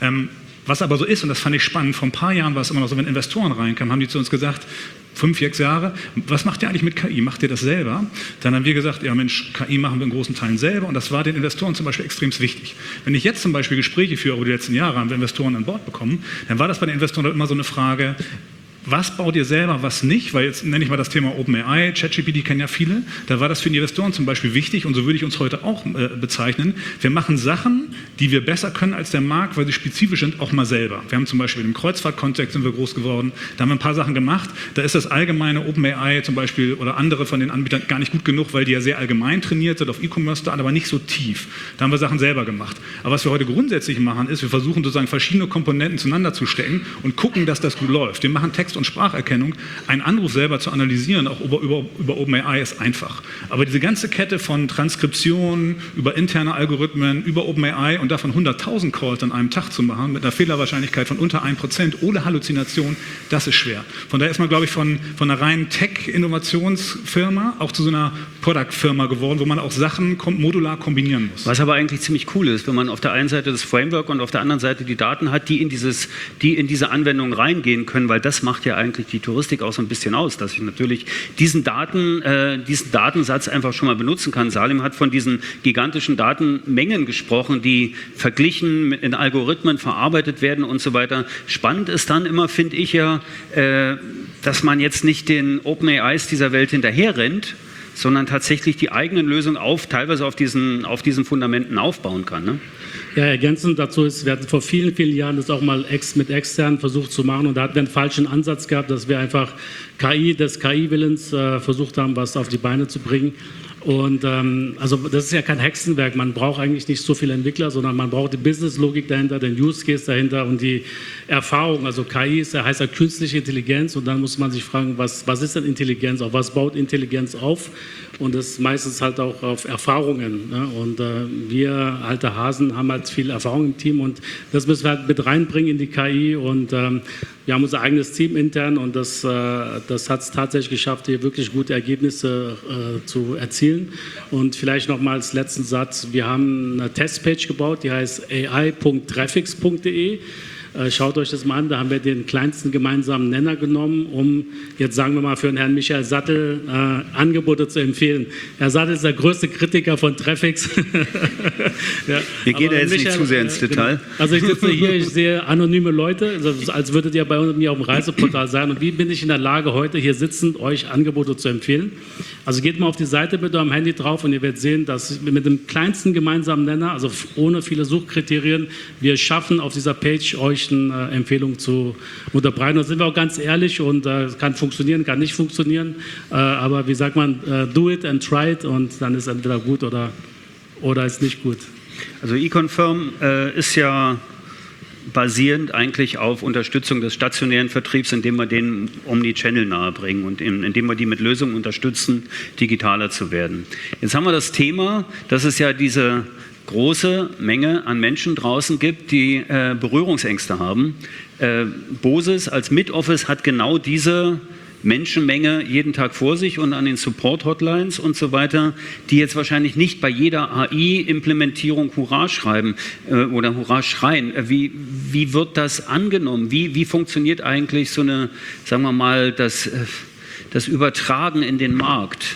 Was aber so ist, und das fand ich spannend, vor ein paar Jahren war es immer noch so, wenn Investoren reinkamen, haben die zu uns gesagt, 5, 6 Jahre, was macht ihr eigentlich mit KI? Macht ihr das selber? Dann haben wir gesagt, ja Mensch, KI machen wir in großen Teilen selber und das war den Investoren zum Beispiel extrem wichtig. Wenn ich jetzt zum Beispiel Gespräche führe über die letzten Jahre, haben wir Investoren an Bord bekommen, dann war das bei den Investoren immer so eine Frage, was baut ihr selber, was nicht? Weil jetzt nenne ich mal das Thema OpenAI, ChatGPT kennen ja viele. Da war das für die Investoren zum Beispiel wichtig und so würde ich uns heute auch bezeichnen. Wir machen Sachen, die wir besser können als der Markt, weil sie spezifisch sind, auch mal selber. Wir haben zum Beispiel im Kreuzfahrtkontext sind wir groß geworden. Da haben wir ein paar Sachen gemacht. Da ist das allgemeine OpenAI zum Beispiel oder andere von den Anbietern gar nicht gut genug, weil die ja sehr allgemein trainiert sind, auf E-Commerce-Daten, aber nicht so tief. Da haben wir Sachen selber gemacht. Aber was wir heute grundsätzlich machen, ist, wir versuchen sozusagen verschiedene Komponenten zueinander zu stecken und gucken, dass das gut läuft. Wir machen Text- und Spracherkennung, einen Anruf selber zu analysieren, auch über OpenAI ist einfach. Aber diese ganze Kette von Transkription, über interne Algorithmen, über OpenAI und davon 100.000 Calls an einem Tag zu machen, mit einer Fehlerwahrscheinlichkeit von unter 1%, ohne Halluzination, das ist schwer. Von daher ist man, glaube ich, von einer reinen Tech-Innovationsfirma auch zu so einer Product-Firma geworden, wo man auch Sachen modular kombinieren muss. Was aber eigentlich ziemlich cool ist, wenn man auf der einen Seite das Framework und auf der anderen Seite die Daten hat, die in diese Anwendung reingehen können, weil das macht ja eigentlich die Touristik auch so ein bisschen aus, dass ich natürlich diesen Datensatz einfach schon mal benutzen kann. Salim hat von diesen gigantischen Datenmengen gesprochen, die verglichen in Algorithmen verarbeitet werden und so weiter. Spannend ist dann immer, finde ich ja, dass man jetzt nicht den OpenAIs dieser Welt hinterher rennt, sondern tatsächlich die eigenen Lösungen teilweise auf diesen Fundamenten aufbauen kann. Ne? Ja, ergänzend dazu ist, wir hatten vor vielen, vielen Jahren das auch mal mit externen versucht zu machen und da hatten wir einen falschen Ansatz gehabt, dass wir einfach KI des KI-Willens versucht haben, was auf die Beine zu bringen. Und also das ist ja kein Hexenwerk, man braucht eigentlich nicht so viele Entwickler, sondern man braucht die Business-Logik dahinter, den Use-Case dahinter und die Erfahrung. Also KI heißt ja künstliche Intelligenz und dann muss man sich fragen, was ist denn Intelligenz, auf was baut Intelligenz auf? Und das meistens halt auch auf Erfahrungen. Ne? Und wir alte Hasen haben halt viel Erfahrung im Team und das müssen wir halt mit reinbringen in die KI und wir haben unser eigenes Team intern und das hat es tatsächlich geschafft, hier wirklich gute Ergebnisse zu erzielen. Und vielleicht noch mal als letzten Satz, wir haben eine Testpage gebaut, die heißt ai.traffics.de. Schaut euch das mal an, da haben wir den kleinsten gemeinsamen Nenner genommen, um jetzt sagen wir mal für den Herrn Michael Sattel Angebote zu empfehlen. Herr Sattel ist der größte Kritiker von Traffics. Ja, wir gehen da jetzt Michael, nicht zu sehr ins Detail. Genau. Also ich sitze hier, ich sehe anonyme Leute, also als würdet ihr bei mir auf dem Reiseportal sein. Und wie bin ich in der Lage, heute hier sitzend euch Angebote zu empfehlen? Also geht mal auf die Seite bitte am Handy drauf und ihr werdet sehen, dass mit dem kleinsten gemeinsamen Nenner, also ohne viele Suchkriterien, wir schaffen auf dieser Page euch Empfehlungen zu unterbreiten. Da sind wir auch ganz ehrlich und kann funktionieren, kann nicht funktionieren. Aber wie sagt man, do it and try it und dann ist entweder gut oder ist nicht gut. Also eConfirm ist ja basierend eigentlich auf Unterstützung des stationären Vertriebs, indem wir den Omnichannel nahebringen und indem wir die mit Lösungen unterstützen, digitaler zu werden. Jetzt haben wir das Thema, dass es ja diese große Menge an Menschen draußen gibt, die Berührungsängste haben. Boses als Mid-Office hat genau diese Menschenmenge jeden Tag vor sich und an den Support-Hotlines und so weiter, die jetzt wahrscheinlich nicht bei jeder AI-Implementierung Hurra schreiben oder Hurra schreien. Wie wird das angenommen? Wie funktioniert eigentlich so eine, sagen wir mal, das Übertragen in den Markt?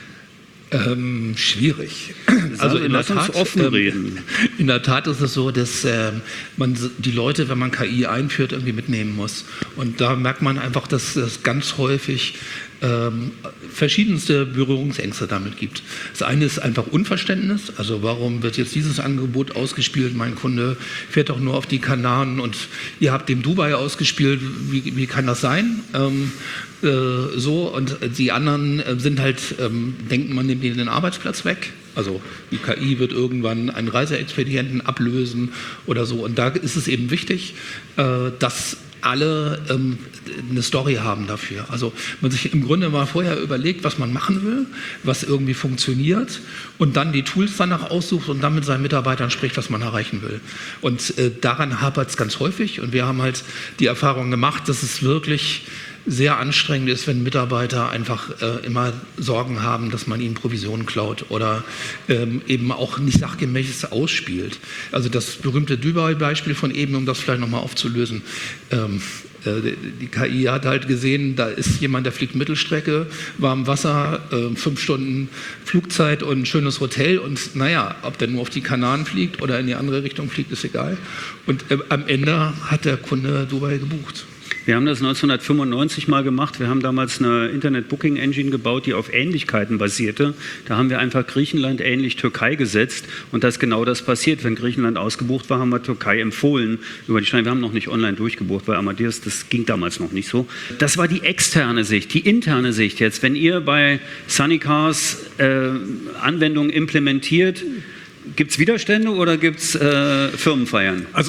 Schwierig. Also lass uns offen reden. In der Tat ist es so, dass man die Leute, wenn man KI einführt, irgendwie mitnehmen muss. Und da merkt man einfach, dass es ganz häufig verschiedenste Berührungsängste damit gibt. Das eine ist einfach Unverständnis, also warum wird jetzt dieses Angebot ausgespielt, mein Kunde fährt doch nur auf die Kanaren und ihr habt dem Dubai ausgespielt, wie kann das sein? So, und die anderen sind halt, denken, man nimmt ihnen den Arbeitsplatz weg. Also die KI wird irgendwann einen Reiseexpedienten ablösen oder so. Und da ist es eben wichtig, dass alle eine Story haben dafür. Also man sich im Grunde mal vorher überlegt, was man machen will, was irgendwie funktioniert und dann die Tools danach aussucht und dann mit seinen Mitarbeitern spricht, was man erreichen will. Und daran hapert es ganz häufig und wir haben halt die Erfahrung gemacht, dass es wirklich sehr anstrengend ist, wenn Mitarbeiter einfach immer Sorgen haben, dass man ihnen Provisionen klaut oder eben auch nicht sachgemäß ausspielt. Also das berühmte Dubai-Beispiel von eben, um das vielleicht nochmal aufzulösen. Die KI hat halt gesehen, da ist jemand, der fliegt Mittelstrecke, warm Wasser, 5 Stunden Flugzeit und ein schönes Hotel und naja, ob der nur auf die Kanaren fliegt oder in die andere Richtung fliegt, ist egal. Und am Ende hat der Kunde Dubai gebucht. Wir haben das 1995 mal gemacht. Wir haben damals eine Internet-Booking-Engine gebaut, die auf Ähnlichkeiten basierte. Da haben wir einfach Griechenland ähnlich Türkei gesetzt. Und da ist genau das passiert. Wenn Griechenland ausgebucht war, haben wir Türkei empfohlen über die Strecke. Wir haben noch nicht online durchgebucht bei Amadeus. Das ging damals noch nicht so. Das war die externe Sicht. Die interne Sicht jetzt. Wenn ihr bei Sunnycars Anwendungen implementiert, gibt es Widerstände oder gibt es Firmenfeiern? Also,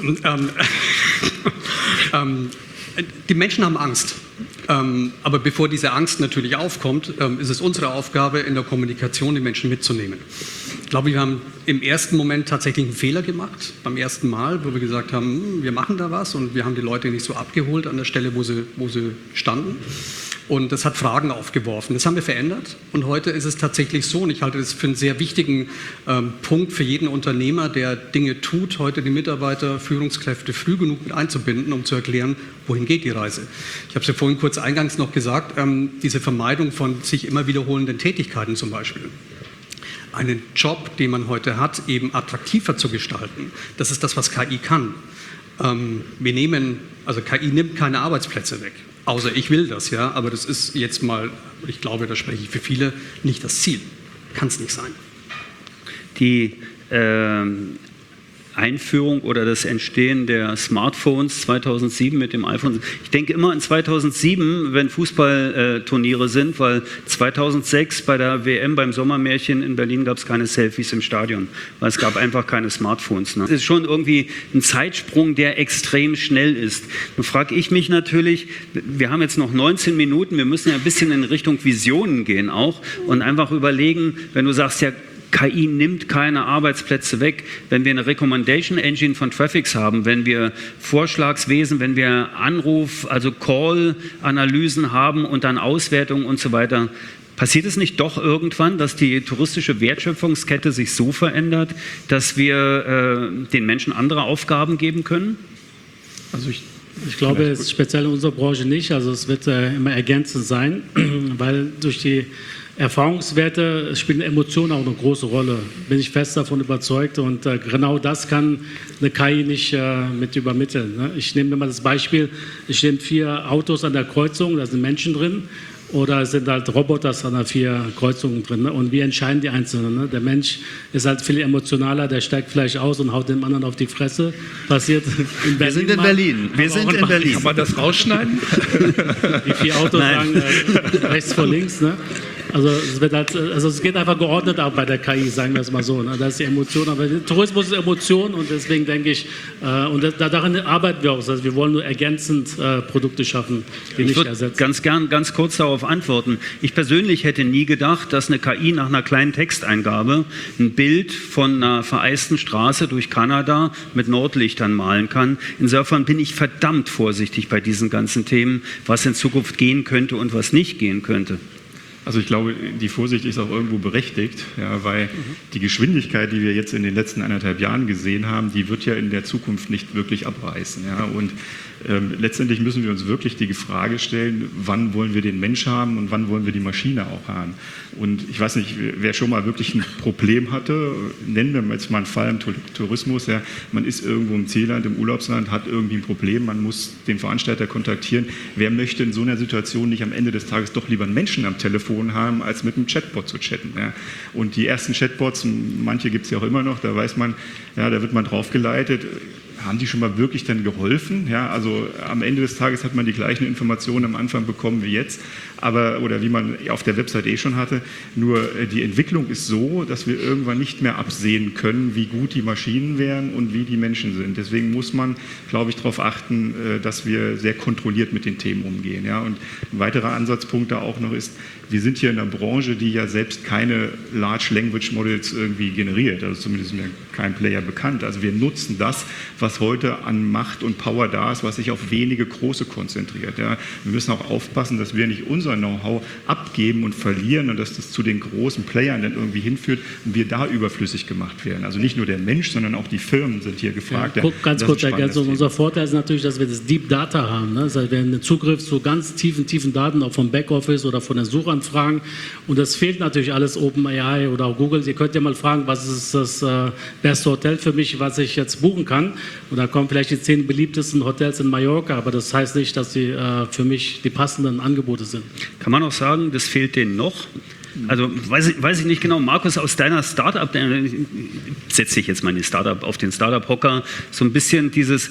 die Menschen haben Angst. Aber bevor diese Angst natürlich aufkommt, ist es unsere Aufgabe, in der Kommunikation die Menschen mitzunehmen. Ich glaube, wir haben im ersten Moment tatsächlich einen Fehler gemacht, beim ersten Mal, wo wir gesagt haben, wir machen da was und wir haben die Leute nicht so abgeholt an der Stelle, wo sie standen. Und das hat Fragen aufgeworfen. Das haben wir verändert und heute ist es tatsächlich so, und ich halte das für einen sehr wichtigen Punkt für jeden Unternehmer, der Dinge tut, heute die Mitarbeiter, Führungskräfte früh genug mit einzubinden, um zu erklären, wohin geht die Reise. Ich habe es ja vorhin kurz eingangs noch gesagt, diese Vermeidung von sich immer wiederholenden Tätigkeiten zum Beispiel. Einen Job, den man heute hat, eben attraktiver zu gestalten. Das ist das, was KI kann. KI nimmt keine Arbeitsplätze weg. Außer ich will das, ja, aber das ist jetzt mal, ich glaube, da spreche ich für viele, nicht das Ziel. Kann es nicht sein. Die Einführung oder das Entstehen der Smartphones 2007 mit dem iPhone. Ich denke immer an 2007, wenn Fußballturniere sind, weil 2006 bei der WM beim Sommermärchen in Berlin gab es keine Selfies im Stadion, weil es gab einfach keine Smartphones. Ne? Das ist schon irgendwie ein Zeitsprung, der extrem schnell ist. Nun frage ich mich natürlich, wir haben jetzt noch 19 Minuten, wir müssen ja ein bisschen in Richtung Visionen gehen auch und einfach überlegen, wenn du sagst, ja, KI nimmt keine Arbeitsplätze weg. Wenn wir eine Recommendation Engine von Traffics haben, wenn wir Vorschlagswesen, wenn wir Anruf, also Call-Analysen haben und dann Auswertungen und so weiter, passiert es nicht doch irgendwann, dass die touristische Wertschöpfungskette sich so verändert, dass wir den Menschen andere Aufgaben geben können? Also ich glaube, es ist speziell in unserer Branche nicht. Also es wird immer ergänzend sein, weil durch die Erfahrungswerte spielen Emotionen auch eine große Rolle, bin ich fest davon überzeugt und genau das kann eine KI nicht mit übermitteln. Ne? Ich nehme mir mal das Beispiel, ich nehme 4 Autos an der Kreuzung, da sind Menschen drin oder es sind halt Roboter an der 4 Kreuzungen drin. Ne? Und wie entscheiden die Einzelnen? Ne? Der Mensch ist halt viel emotionaler, der steigt vielleicht aus und haut dem anderen auf die Fresse. Passiert in Berlin. Wir sind in Berlin. Wir sind in Berlin. Kann man das rausschneiden? Die 4 Autos sagen rechts vor links, ne? Also es geht einfach geordnet ab bei der KI, sagen wir es mal so. Ne? Das ist die Emotion, aber Tourismus ist Emotion und deswegen denke ich, daran arbeiten wir auch. Also wir wollen nur ergänzend Produkte schaffen, die nicht ersetzen. Ganz gern, ganz kurz darauf antworten. Ich persönlich hätte nie gedacht, dass eine KI nach einer kleinen Texteingabe ein Bild von einer vereisten Straße durch Kanada mit Nordlichtern malen kann. Insofern bin ich verdammt vorsichtig bei diesen ganzen Themen, was in Zukunft gehen könnte und was nicht gehen könnte. Also ich glaube, die Vorsicht ist auch irgendwo berechtigt, ja, weil die Geschwindigkeit, die wir jetzt in den letzten 1,5 Jahren gesehen haben, die wird ja in der Zukunft nicht wirklich abreißen. Ja, und letztendlich müssen wir uns wirklich die Frage stellen, wann wollen wir den Mensch haben und wann wollen wir die Maschine auch haben. Und ich weiß nicht, wer schon mal wirklich ein Problem hatte, nennen wir jetzt mal einen Fall im Tourismus, ja, man ist irgendwo im Zielland, im Urlaubsland, hat irgendwie ein Problem, man muss den Veranstalter kontaktieren. Wer möchte in so einer Situation nicht am Ende des Tages doch lieber einen Menschen am Telefon haben, als mit einem Chatbot zu chatten. Ja. Und die ersten Chatbots, manche gibt es ja auch immer noch, da weiß man, ja, da wird man draufgeleitet. Haben die schon mal wirklich dann geholfen? Ja, also am Ende des Tages hat man die gleichen Informationen am Anfang bekommen wie jetzt, oder wie man auf der Website schon hatte. Nur die Entwicklung ist so, dass wir irgendwann nicht mehr absehen können, wie gut die Maschinen wären und wie die Menschen sind. Deswegen muss man, glaube ich, darauf achten, dass wir sehr kontrolliert mit den Themen umgehen. Ja, und ein weiterer Ansatzpunkt da auch noch ist, wir sind hier in einer Branche, die ja selbst keine Large Language Models irgendwie generiert. Also zumindest ist mir kein Player bekannt. Also wir nutzen das, was heute an Macht und Power da ist, was sich auf wenige große konzentriert. Ja. Wir müssen auch aufpassen, dass wir nicht unser Know-how abgeben und verlieren und dass das zu den großen Playern dann irgendwie hinführt und wir da überflüssig gemacht werden. Also nicht nur der Mensch, sondern auch die Firmen sind hier gefragt. Ja, ganz kurz ergänzung. Unser Vorteil ist natürlich, dass wir das Deep Data haben. Ne? Das heißt, wir haben einen Zugriff zu ganz tiefen Daten, auch vom Backoffice oder von der Suchanfragen. Und das fehlt natürlich alles OpenAI oder auch Google. Ihr könnt ja mal fragen, was ist das beste Hotel für mich, was ich jetzt buchen kann. Und da kommen vielleicht die 10 beliebtesten Hotels in Mallorca, aber das heißt nicht, dass sie für mich die passenden Angebote sind. Kann man auch sagen, das fehlt denen noch? Also weiß ich nicht genau, Markus, aus deiner Startup, setze ich jetzt mal auf den Startup-Hocker, so ein bisschen dieses,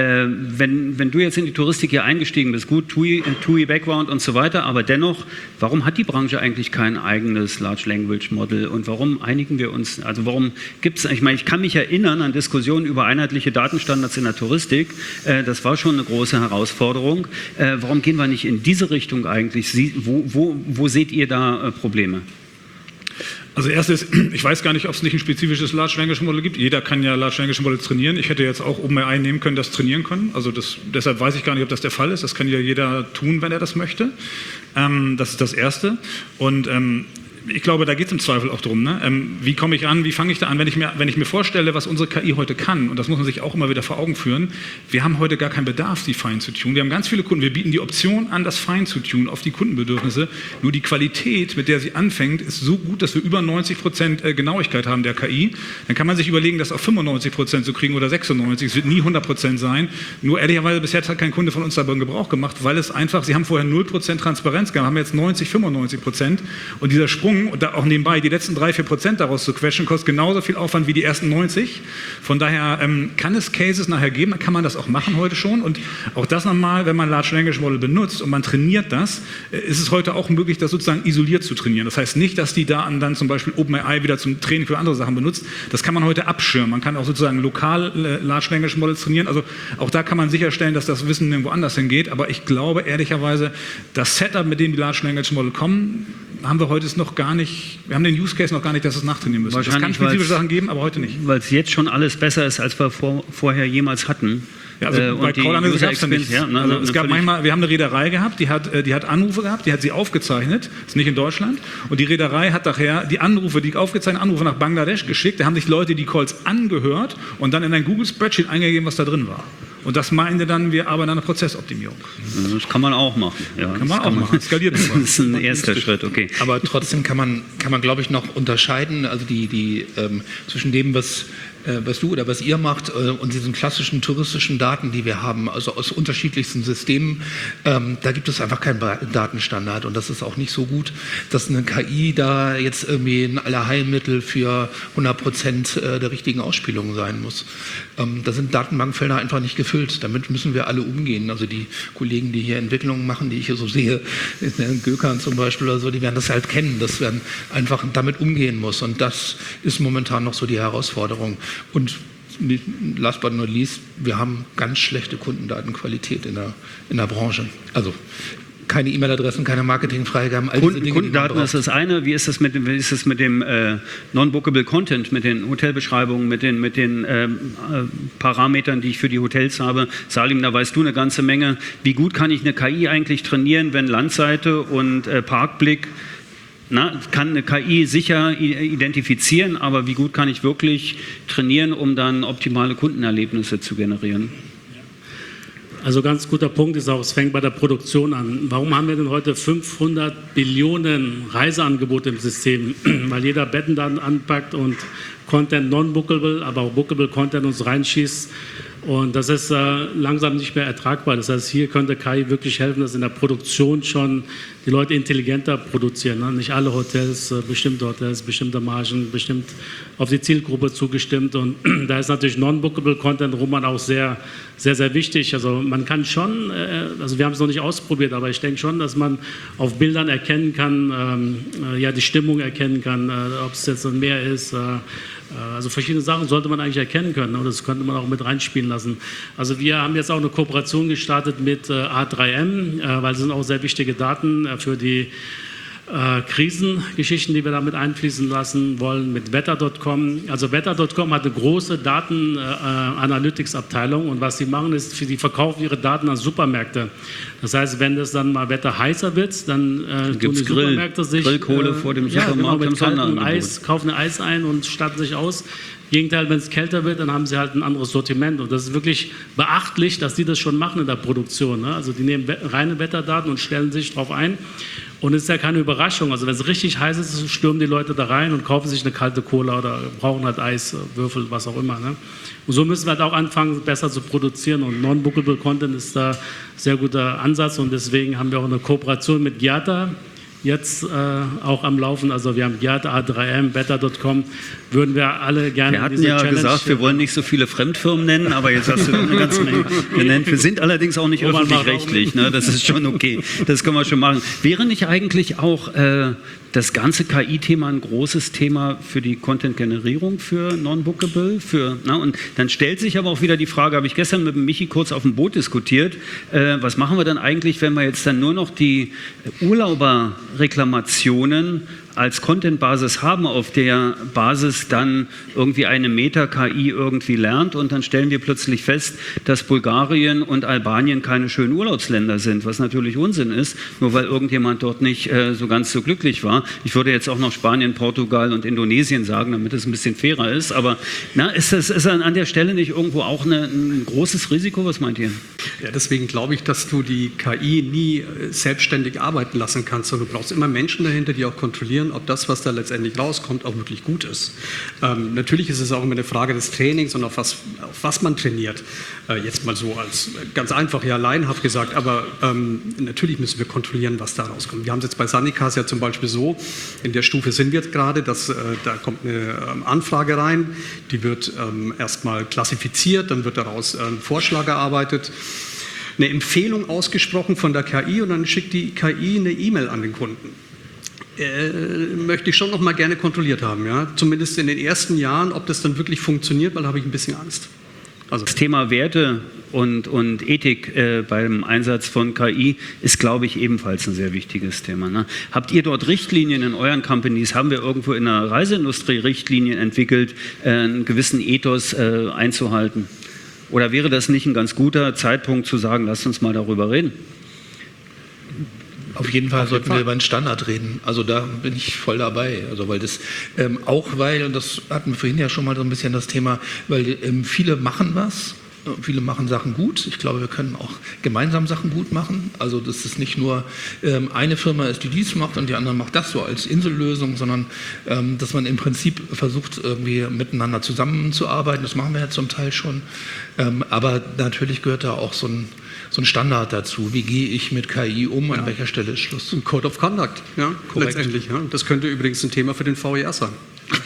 wenn du jetzt in die Touristik hier eingestiegen bist, gut, TUI-Background und so weiter, aber dennoch, warum hat die Branche eigentlich kein eigenes Large Language Model und warum einigen wir uns, also warum gibt es, ich meine, ich kann mich erinnern an Diskussionen über einheitliche Datenstandards in der Touristik, das war schon eine große Herausforderung, warum gehen wir nicht in diese Richtung eigentlich, wo seht ihr da Probleme? Also erstes, ich weiß gar nicht, ob es nicht ein spezifisches Large Language Model gibt. Jeder kann ja Large Language Model trainieren. Ich hätte jetzt auch OpenAI nehmen können, das trainieren können. Also deshalb weiß ich gar nicht, ob das der Fall ist. Das kann ja jeder tun, wenn er das möchte. Das ist das Erste. Und ich glaube, da geht es im Zweifel auch drum. Ne? Wie komme ich an, wie fange ich da an, wenn ich mir vorstelle, was unsere KI heute kann, und das muss man sich auch immer wieder vor Augen führen, wir haben heute gar keinen Bedarf, die fein zu tun. Wir haben ganz viele Kunden, wir bieten die Option an, das fein zu tun auf die Kundenbedürfnisse, nur die Qualität, mit der sie anfängt, ist so gut, dass wir über 90% Genauigkeit haben der KI. Dann kann man sich überlegen, das auf 95% zu kriegen oder 96%, es wird nie 100% sein. Nur ehrlicherweise, bisher hat kein Kunde von uns dabei Gebrauch gemacht, weil es einfach, sie haben vorher 0% Transparenz gehabt, haben jetzt 90-95% und dieser Sprung, und da auch nebenbei die letzten 3-4% daraus zu quetschen, kostet genauso viel Aufwand wie die ersten 90. Von daher kann es Cases nachher geben, kann man das auch machen heute schon. Und auch das nochmal, wenn man Large Language Model benutzt und man trainiert das, ist es heute auch möglich, das sozusagen isoliert zu trainieren. Das heißt nicht, dass die Daten dann zum Beispiel OpenAI wieder zum Training für andere Sachen benutzt. Das kann man heute abschirmen. Man kann auch sozusagen lokal Large Language Models trainieren. Also auch da kann man sicherstellen, dass das Wissen irgendwo anders hingeht. Aber ich glaube ehrlicherweise, das Setup, mit dem die Large Language Model kommen, haben wir heute noch gar nicht, wir haben den Use Case noch gar nicht, dass es nachtrainieren müssen. Es kann spezifische Sachen geben, aber heute nicht. Weil es jetzt schon alles besser ist, als wir vorher jemals hatten. Ja, also bei Call-Analyse gab es ja nichts. Ja, also es gab manchmal, wir haben eine Reederei gehabt, die hat Anrufe gehabt, die hat sie aufgezeichnet, ist nicht in Deutschland, und die Reederei hat nachher die aufgezeichneten Anrufe nach Bangladesch geschickt, da haben sich Leute die Calls angehört und dann in ein Google-Spreadsheet eingegeben, was da drin war. Und das meinte dann, wir arbeiten an einer Prozessoptimierung. Das kann man auch machen. Ja, kann man auch machen. Skaliert das ist ein erster Schritt, okay. Aber trotzdem kann man glaube ich, noch unterscheiden, also die zwischen dem, was du oder was ihr macht und diesen klassischen touristischen Daten, die wir haben, also aus unterschiedlichsten Systemen, da gibt es einfach keinen Datenstandard und das ist auch nicht so gut, dass eine KI da jetzt irgendwie ein Allerheilmittel für 100% der richtigen Ausspielung sein muss. Da sind Datenbankfelder einfach nicht gefüllt. erfüllt. Damit müssen wir alle umgehen. Also die Kollegen, die hier Entwicklungen machen, die ich hier so sehe, Gökhan zum Beispiel oder so, die werden das halt kennen, dass man einfach damit umgehen muss. Und das ist momentan noch so die Herausforderung. Und last but not least, wir haben ganz schlechte Kundendatenqualität in der Branche. Also keine E-Mail-Adressen, keine Marketingfreigaben, all diese Dinge. Kundendaten ist das eine. Wie ist es mit dem Non-Bookable Content, mit den Hotelbeschreibungen, mit den Parametern, die ich für die Hotels habe? Salim, da weißt du eine ganze Menge. Wie gut kann ich eine KI eigentlich trainieren, wenn Landseite und Parkblick, kann eine KI sicher identifizieren, aber wie gut kann ich wirklich trainieren, um dann optimale Kundenerlebnisse zu generieren? Also ganz guter Punkt ist auch, es fängt bei der Produktion an. Warum haben wir denn heute 500 Billionen Reiseangebote im System? Weil jeder Betten dann anpackt und Content non-bookable, aber auch bookable Content uns reinschießt. Und das ist langsam nicht mehr ertragbar. Das heißt, hier könnte KI wirklich helfen, dass in der Produktion schon die Leute intelligenter produzieren. Ne? Nicht alle Hotels, bestimmte Margen, bestimmt auf die Zielgruppe zugestimmt. Und da ist natürlich non-bookable Content, Roman, auch sehr, sehr, sehr wichtig. Also man kann schon, also wir haben es noch nicht ausprobiert, aber ich denke schon, dass man auf Bildern erkennen kann, die Stimmung erkennen kann, ob es jetzt ein Meer ist. Also verschiedene Sachen sollte man eigentlich erkennen können, und das könnte man auch mit reinspielen lassen. Also wir haben jetzt auch eine Kooperation gestartet mit A3M, weil es sind auch sehr wichtige Daten für die Krisengeschichten, die wir damit einfließen lassen wollen, mit Wetter.com. Also Wetter.com hat eine große Daten-Analytics-Abteilung, und was sie machen ist, die verkaufen ihre Daten an Supermärkte. Das heißt, wenn das dann mal Wetter heißer wird, dann tun die Supermärkte sich Grillkohle vor dem Supermarkt im Sonderangebot. Eis, kaufen Eis ein und statten sich aus. Im Gegenteil, wenn es kälter wird, dann haben sie halt ein anderes Sortiment. Und das ist wirklich beachtlich, dass die das schon machen in der Produktion. Ne? Also die nehmen reine Wetterdaten und stellen sich darauf ein. Und es ist ja keine Überraschung. Also wenn es richtig heiß ist, stürmen die Leute da rein und kaufen sich eine kalte Cola oder brauchen halt Eis, Würfel, was auch immer. Ne? Und so müssen wir halt auch anfangen, besser zu produzieren. Und Non-Bookable Content ist da ein sehr guter Ansatz. Und deswegen haben wir auch eine Kooperation mit Giata jetzt auch am Laufen. Also wir haben Giata, A3M, Better.com, würden wir alle gerne diese Challenge... Wir hatten ja gesagt, wir wollen nicht so viele Fremdfirmen nennen, aber jetzt hast du eine ganze Menge genannt. Wir sind allerdings auch nicht öffentlich-rechtlich, ne? Das ist schon okay, das können wir schon machen. Wäre nicht eigentlich auch das ganze KI-Thema ein großes Thema für die Content-Generierung, für Non-Bookable? Und dann stellt sich aber auch wieder die Frage, habe ich gestern mit Michi kurz auf dem Boot diskutiert, was machen wir dann eigentlich, wenn wir jetzt dann nur noch die Urlauberreklamationen als Content-Basis haben, auf der Basis dann irgendwie eine Meta-KI irgendwie lernt, und dann stellen wir plötzlich fest, dass Bulgarien und Albanien keine schönen Urlaubsländer sind, was natürlich Unsinn ist, nur weil irgendjemand dort nicht so ganz so glücklich war. Ich würde jetzt auch noch Spanien, Portugal und Indonesien sagen, damit es ein bisschen fairer ist, aber ist an der Stelle nicht irgendwo auch ein großes Risiko? Was meint ihr? Ja, deswegen glaube ich, dass du die KI nie selbstständig arbeiten lassen kannst, sondern du brauchst immer Menschen dahinter, die auch kontrollieren, ob das, was da letztendlich rauskommt, auch wirklich gut ist. Natürlich ist es auch immer eine Frage des Trainings und auf was man trainiert. Jetzt mal so als ganz einfach, ja, laienhaft gesagt, aber natürlich müssen wir kontrollieren, was da rauskommt. Wir haben es jetzt bei Sanikas ja zum Beispiel so, in der Stufe sind wir jetzt gerade, dass da kommt eine Anfrage rein, die wird erstmal klassifiziert, dann wird daraus ein Vorschlag erarbeitet, eine Empfehlung ausgesprochen von der KI, und dann schickt die KI eine E-Mail an den Kunden. Möchte ich schon noch mal gerne kontrolliert haben, ja? Zumindest in den ersten Jahren, ob das dann wirklich funktioniert, weil da habe ich ein bisschen Angst. Also das Thema Werte und Ethik beim Einsatz von KI ist, glaube ich, ebenfalls ein sehr wichtiges Thema. Ne? Habt ihr dort Richtlinien in euren Companies? Haben wir irgendwo in der Reiseindustrie Richtlinien entwickelt, einen gewissen Ethos einzuhalten? Oder wäre das nicht ein ganz guter Zeitpunkt zu sagen, lasst uns mal darüber reden? Auf jeden Fall sollten wir über einen Standard reden. Also da bin ich voll dabei. Also weil das und das hatten wir vorhin ja schon mal so ein bisschen das Thema, weil viele machen was. Viele machen Sachen gut. Ich glaube, wir können auch gemeinsam Sachen gut machen. Also dass es nicht nur eine Firma ist, die dies macht und die andere macht das so als Insellösung, sondern dass man im Prinzip versucht, irgendwie miteinander zusammenzuarbeiten. Das machen wir ja zum Teil schon. Aber natürlich gehört da auch so ein Standard dazu. Wie gehe ich mit KI um? An welcher Stelle ist Schluss? Ein Code of Conduct, ja, letztendlich. Ja. Das könnte übrigens ein Thema für den VER sein.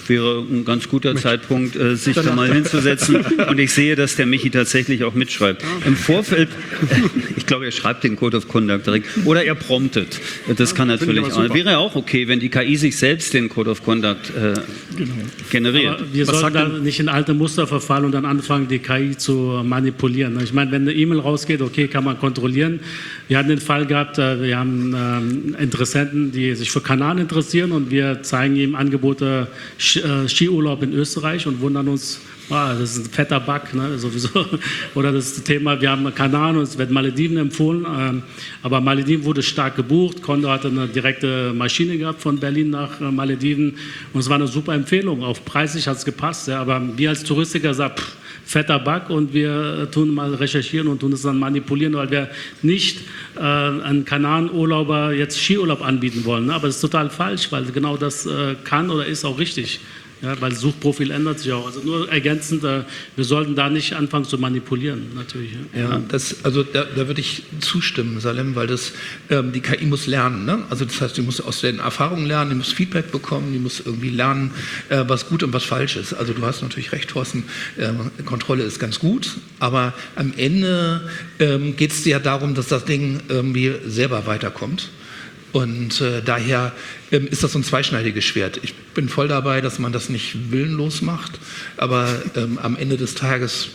wäre ein ganz guter Zeitpunkt, sich da mal hinzusetzen. Und ich sehe, dass der Michi tatsächlich auch mitschreibt. Im Vorfeld, ich glaube, er schreibt den Code of Conduct direkt. Oder er promptet. Das kann natürlich auch. Wäre ja auch okay, wenn die KI sich selbst den Code of Conduct generiert. Aber wir sollten da nicht in alte Muster verfallen und dann anfangen, die KI zu manipulieren. Ich meine, wenn eine E-Mail rausgeht, okay, kann man kontrollieren. Wir hatten den Fall gehabt, wir haben Interessenten, die sich für Kanaren interessieren und wir zeigen ihm Angebote Skiurlaub in Österreich und wundern uns, das ist ein fetter Bug, ne, sowieso. Oder das Thema, wir haben Kanaren und es wird Malediven empfohlen, aber Malediven wurde stark gebucht. Condor hatte eine direkte Maschine gehabt von Berlin nach Malediven und es war eine super Empfehlung. Auch preislich hat es gepasst, ja, aber wir als Touristiker sagen, fetter Bug und wir tun mal recherchieren und tun es dann manipulieren, weil wir nicht einen Kanarenurlauber jetzt Skiurlaub anbieten wollen. Ne? Aber das ist total falsch, weil genau das kann oder ist auch richtig. Ja, weil das Suchprofil ändert sich auch. Also nur ergänzend, wir sollten da nicht anfangen zu manipulieren, natürlich. Ja, da würde ich zustimmen, Salem, weil die KI muss lernen. Ne? Also das heißt, die muss aus den Erfahrungen lernen, die muss Feedback bekommen, die muss irgendwie lernen, was gut und was falsch ist. Also du hast natürlich recht, Thorsten, Kontrolle ist ganz gut, aber am Ende geht es ja darum, dass das Ding irgendwie selber weiterkommt. Und daher ist das so ein zweischneidiges Schwert. Ich bin voll dabei, dass man das nicht willenlos macht, aber am Ende des Tages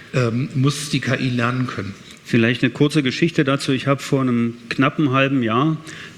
muss die KI lernen können. Vielleicht eine kurze Geschichte dazu. Ich habe vor einem knappen halben Jahr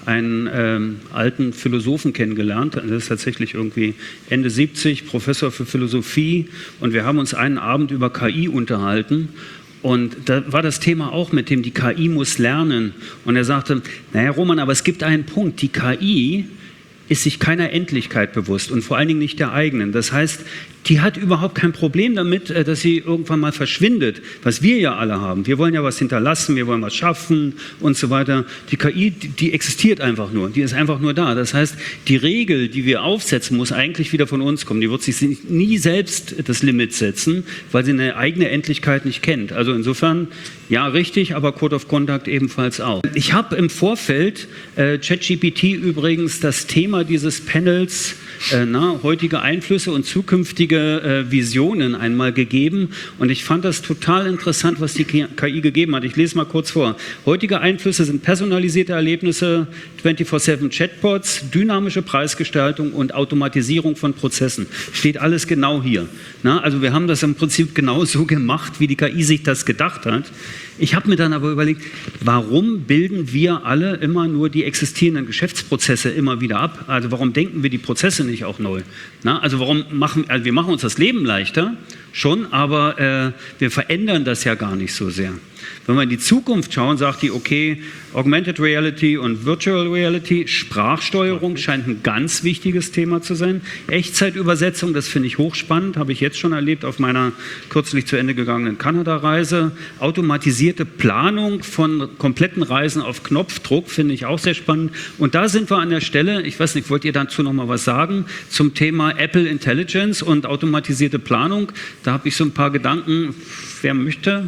einen alten Philosophen kennengelernt. Das ist tatsächlich irgendwie Ende 70, Professor für Philosophie. Und wir haben uns einen Abend über KI unterhalten. Und da war das Thema auch mit dem, die KI muss lernen. Und er sagte, naja Roman, aber es gibt einen Punkt, die KI ist sich keiner Endlichkeit bewusst und vor allen Dingen nicht der eigenen. Das heißt, die hat überhaupt kein Problem damit, dass sie irgendwann mal verschwindet, was wir ja alle haben. Wir wollen ja was hinterlassen, wir wollen was schaffen und so weiter. Die KI, die existiert einfach nur, die ist einfach nur da. Das heißt, die Regel, die wir aufsetzen, muss eigentlich wieder von uns kommen. Die wird sich nie selbst das Limit setzen, weil sie eine eigene Endlichkeit nicht kennt. Also insofern, ja, richtig, aber Code of Conduct ebenfalls auch. Ich habe im Vorfeld ChatGPT übrigens das Thema dieses Panels heutige Einflüsse und zukünftige Visionen einmal gegeben. Und ich fand das total interessant, was die KI gegeben hat. Ich lese mal kurz vor. Heutige Einflüsse sind personalisierte Erlebnisse, 24/7 Chatbots, dynamische Preisgestaltung und Automatisierung von Prozessen. Steht alles genau hier. Also wir haben das im Prinzip genau so gemacht, wie die KI sich das gedacht hat. Ich habe mir dann aber überlegt, warum bilden wir alle immer nur die existierenden Geschäftsprozesse immer wieder ab? Also warum denken wir die Prozesse nicht auch neu? Also wir machen uns das Leben leichter, schon, aber wir verändern das ja gar nicht so sehr. Wenn wir in die Zukunft schauen, sagt die, okay, Augmented Reality und Virtual Reality, Sprachsteuerung scheint ein ganz wichtiges Thema zu sein. Echtzeitübersetzung, das finde ich hochspannend, habe ich jetzt schon erlebt auf meiner kürzlich zu Ende gegangenen Kanada-Reise. Automatisierte Planung von kompletten Reisen auf Knopfdruck, finde ich auch sehr spannend. Und da sind wir an der Stelle, ich weiß nicht, wollt ihr dazu noch mal was sagen, zum Thema Apple Intelligence und automatisierte Planung. Da habe ich so ein paar Gedanken. Wer möchte?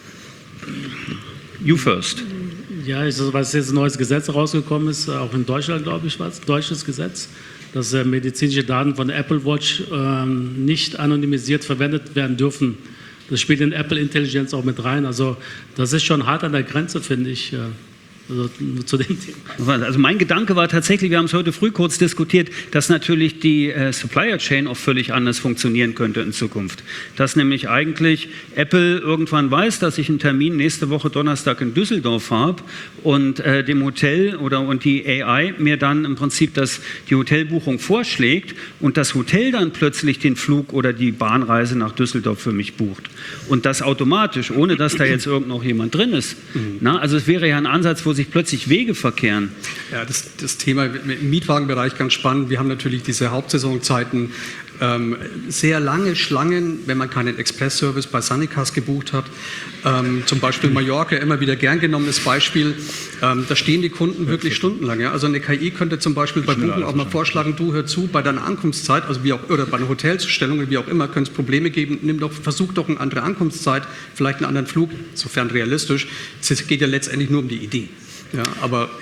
You first. Ja, was jetzt ein neues Gesetz rausgekommen ist, auch in Deutschland, glaube ich, war es, deutsches Gesetz, dass medizinische Daten von der Apple Watch nicht anonymisiert verwendet werden dürfen. Das spielt in Apple Intelligence auch mit rein. Also das ist schon hart an der Grenze, finde ich. Also zu dem Thema. Also mein Gedanke war tatsächlich, wir haben es heute früh kurz diskutiert, dass natürlich die Supplier Chain auch völlig anders funktionieren könnte in Zukunft. Dass nämlich eigentlich Apple irgendwann weiß, dass ich einen Termin nächste Woche Donnerstag in Düsseldorf habe und dem Hotel und die AI mir dann im Prinzip die Hotelbuchung vorschlägt und das Hotel dann plötzlich den Flug oder die Bahnreise nach Düsseldorf für mich bucht. Und das automatisch, ohne dass da jetzt irgend noch jemand drin ist. Also es wäre ja ein Ansatz, wo sich plötzlich Wege verkehren. Ja, das Thema im Mietwagenbereich ganz spannend. Wir haben natürlich diese Hauptsaisonzeiten, sehr lange Schlangen, wenn man keinen Express-Service bei Sunnycars gebucht hat. Zum Beispiel Mallorca, immer wieder gern genommenes Beispiel. Da stehen die Kunden wirklich stundenlang. Ja? Also eine KI könnte zum Beispiel bei Buchen auch mal vorschlagen, du hör zu, bei deiner Ankunftszeit, also oder bei einer Hotelzustellung, wie auch immer, könnte es Probleme geben, versuch doch eine andere Ankunftszeit, vielleicht einen anderen Flug, sofern realistisch. Es geht ja letztendlich nur um die Idee. Ja, aber ja,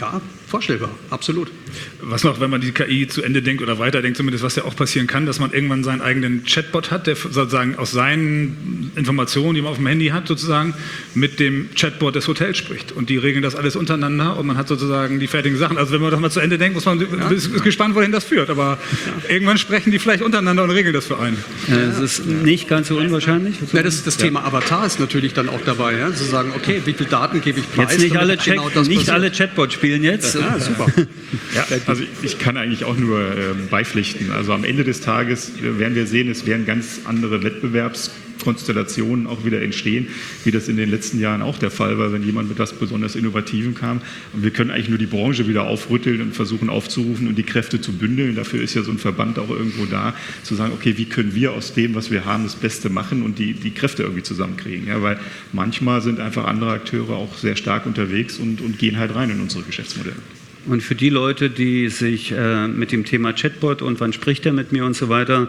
vorstellbar, absolut. Was noch, wenn man die KI zu Ende denkt oder weiterdenkt, zumindest was ja auch passieren kann, dass man irgendwann seinen eigenen Chatbot hat, der sozusagen aus seinen Informationen, die man auf dem Handy hat, sozusagen mit dem Chatbot des Hotels spricht. Und die regeln das alles untereinander und man hat sozusagen die fertigen Sachen. Also wenn man das mal zu Ende denkt, muss man ist gespannt, wohin das führt. Aber irgendwann sprechen die vielleicht untereinander und regeln das für einen. Es ist nicht ganz so unwahrscheinlich. Ja, das Thema Avatar ist natürlich dann auch dabei, ja? Zu sagen, okay, wie viele Daten gebe ich preis? Jetzt nicht alle Chatbots spielen jetzt. Ja, super. Ja, also ich kann eigentlich auch nur beipflichten. Also am Ende des Tages werden wir sehen, es werden ganz andere Wettbewerbskonstellationen auch wieder entstehen, wie das in den letzten Jahren auch der Fall war, wenn jemand mit etwas besonders Innovativem kam. Und wir können eigentlich nur die Branche wieder aufrütteln und versuchen aufzurufen und die Kräfte zu bündeln. Dafür ist ja so ein Verband auch irgendwo da, zu sagen, okay, wie können wir aus dem, was wir haben, das Beste machen und die Kräfte irgendwie zusammenkriegen. Ja, weil manchmal sind einfach andere Akteure auch sehr stark unterwegs und gehen halt rein in unsere Geschäftsmodelle. Und für die Leute, die sich mit dem Thema Chatbot und wann spricht er mit mir und so weiter,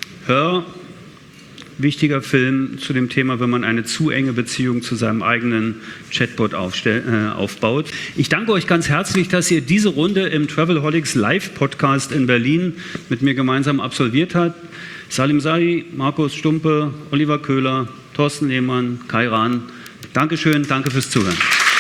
wichtiger Film zu dem Thema, wenn man eine zu enge Beziehung zu seinem eigenen Chatbot aufbaut. Ich danke euch ganz herzlich, dass ihr diese Runde im Travelholics Live-Podcast in Berlin mit mir gemeinsam absolviert habt. Salim Sahi, Markus Stumpe, Oliver Köhler, Thorsten Lehmann, Kai Rahn. Dankeschön, danke fürs Zuhören.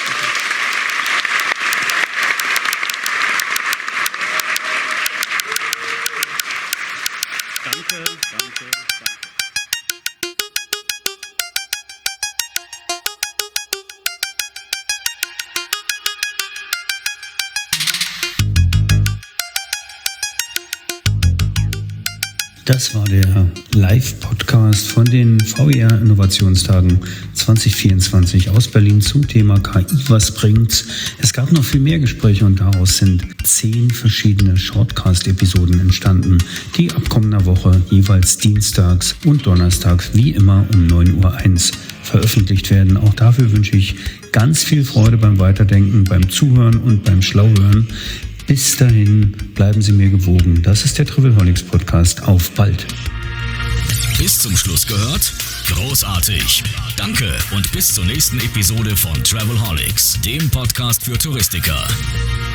Das war der Live-Podcast von den VR-Innovationstagen 2024 aus Berlin zum Thema KI, was bringt's? Es gab noch viel mehr Gespräche und daraus sind 10 verschiedene Shortcast-Episoden entstanden, die ab kommender Woche jeweils dienstags und donnerstags wie immer um 9:01 Uhr veröffentlicht werden. Auch dafür wünsche ich ganz viel Freude beim Weiterdenken, beim Zuhören und beim Schlauhören. Bis dahin bleiben Sie mir gewogen. Das ist der Travelholics Podcast. Auf bald. Bis zum Schluss gehört? Großartig. Danke und bis zur nächsten Episode von Travelholics, dem Podcast für Touristiker.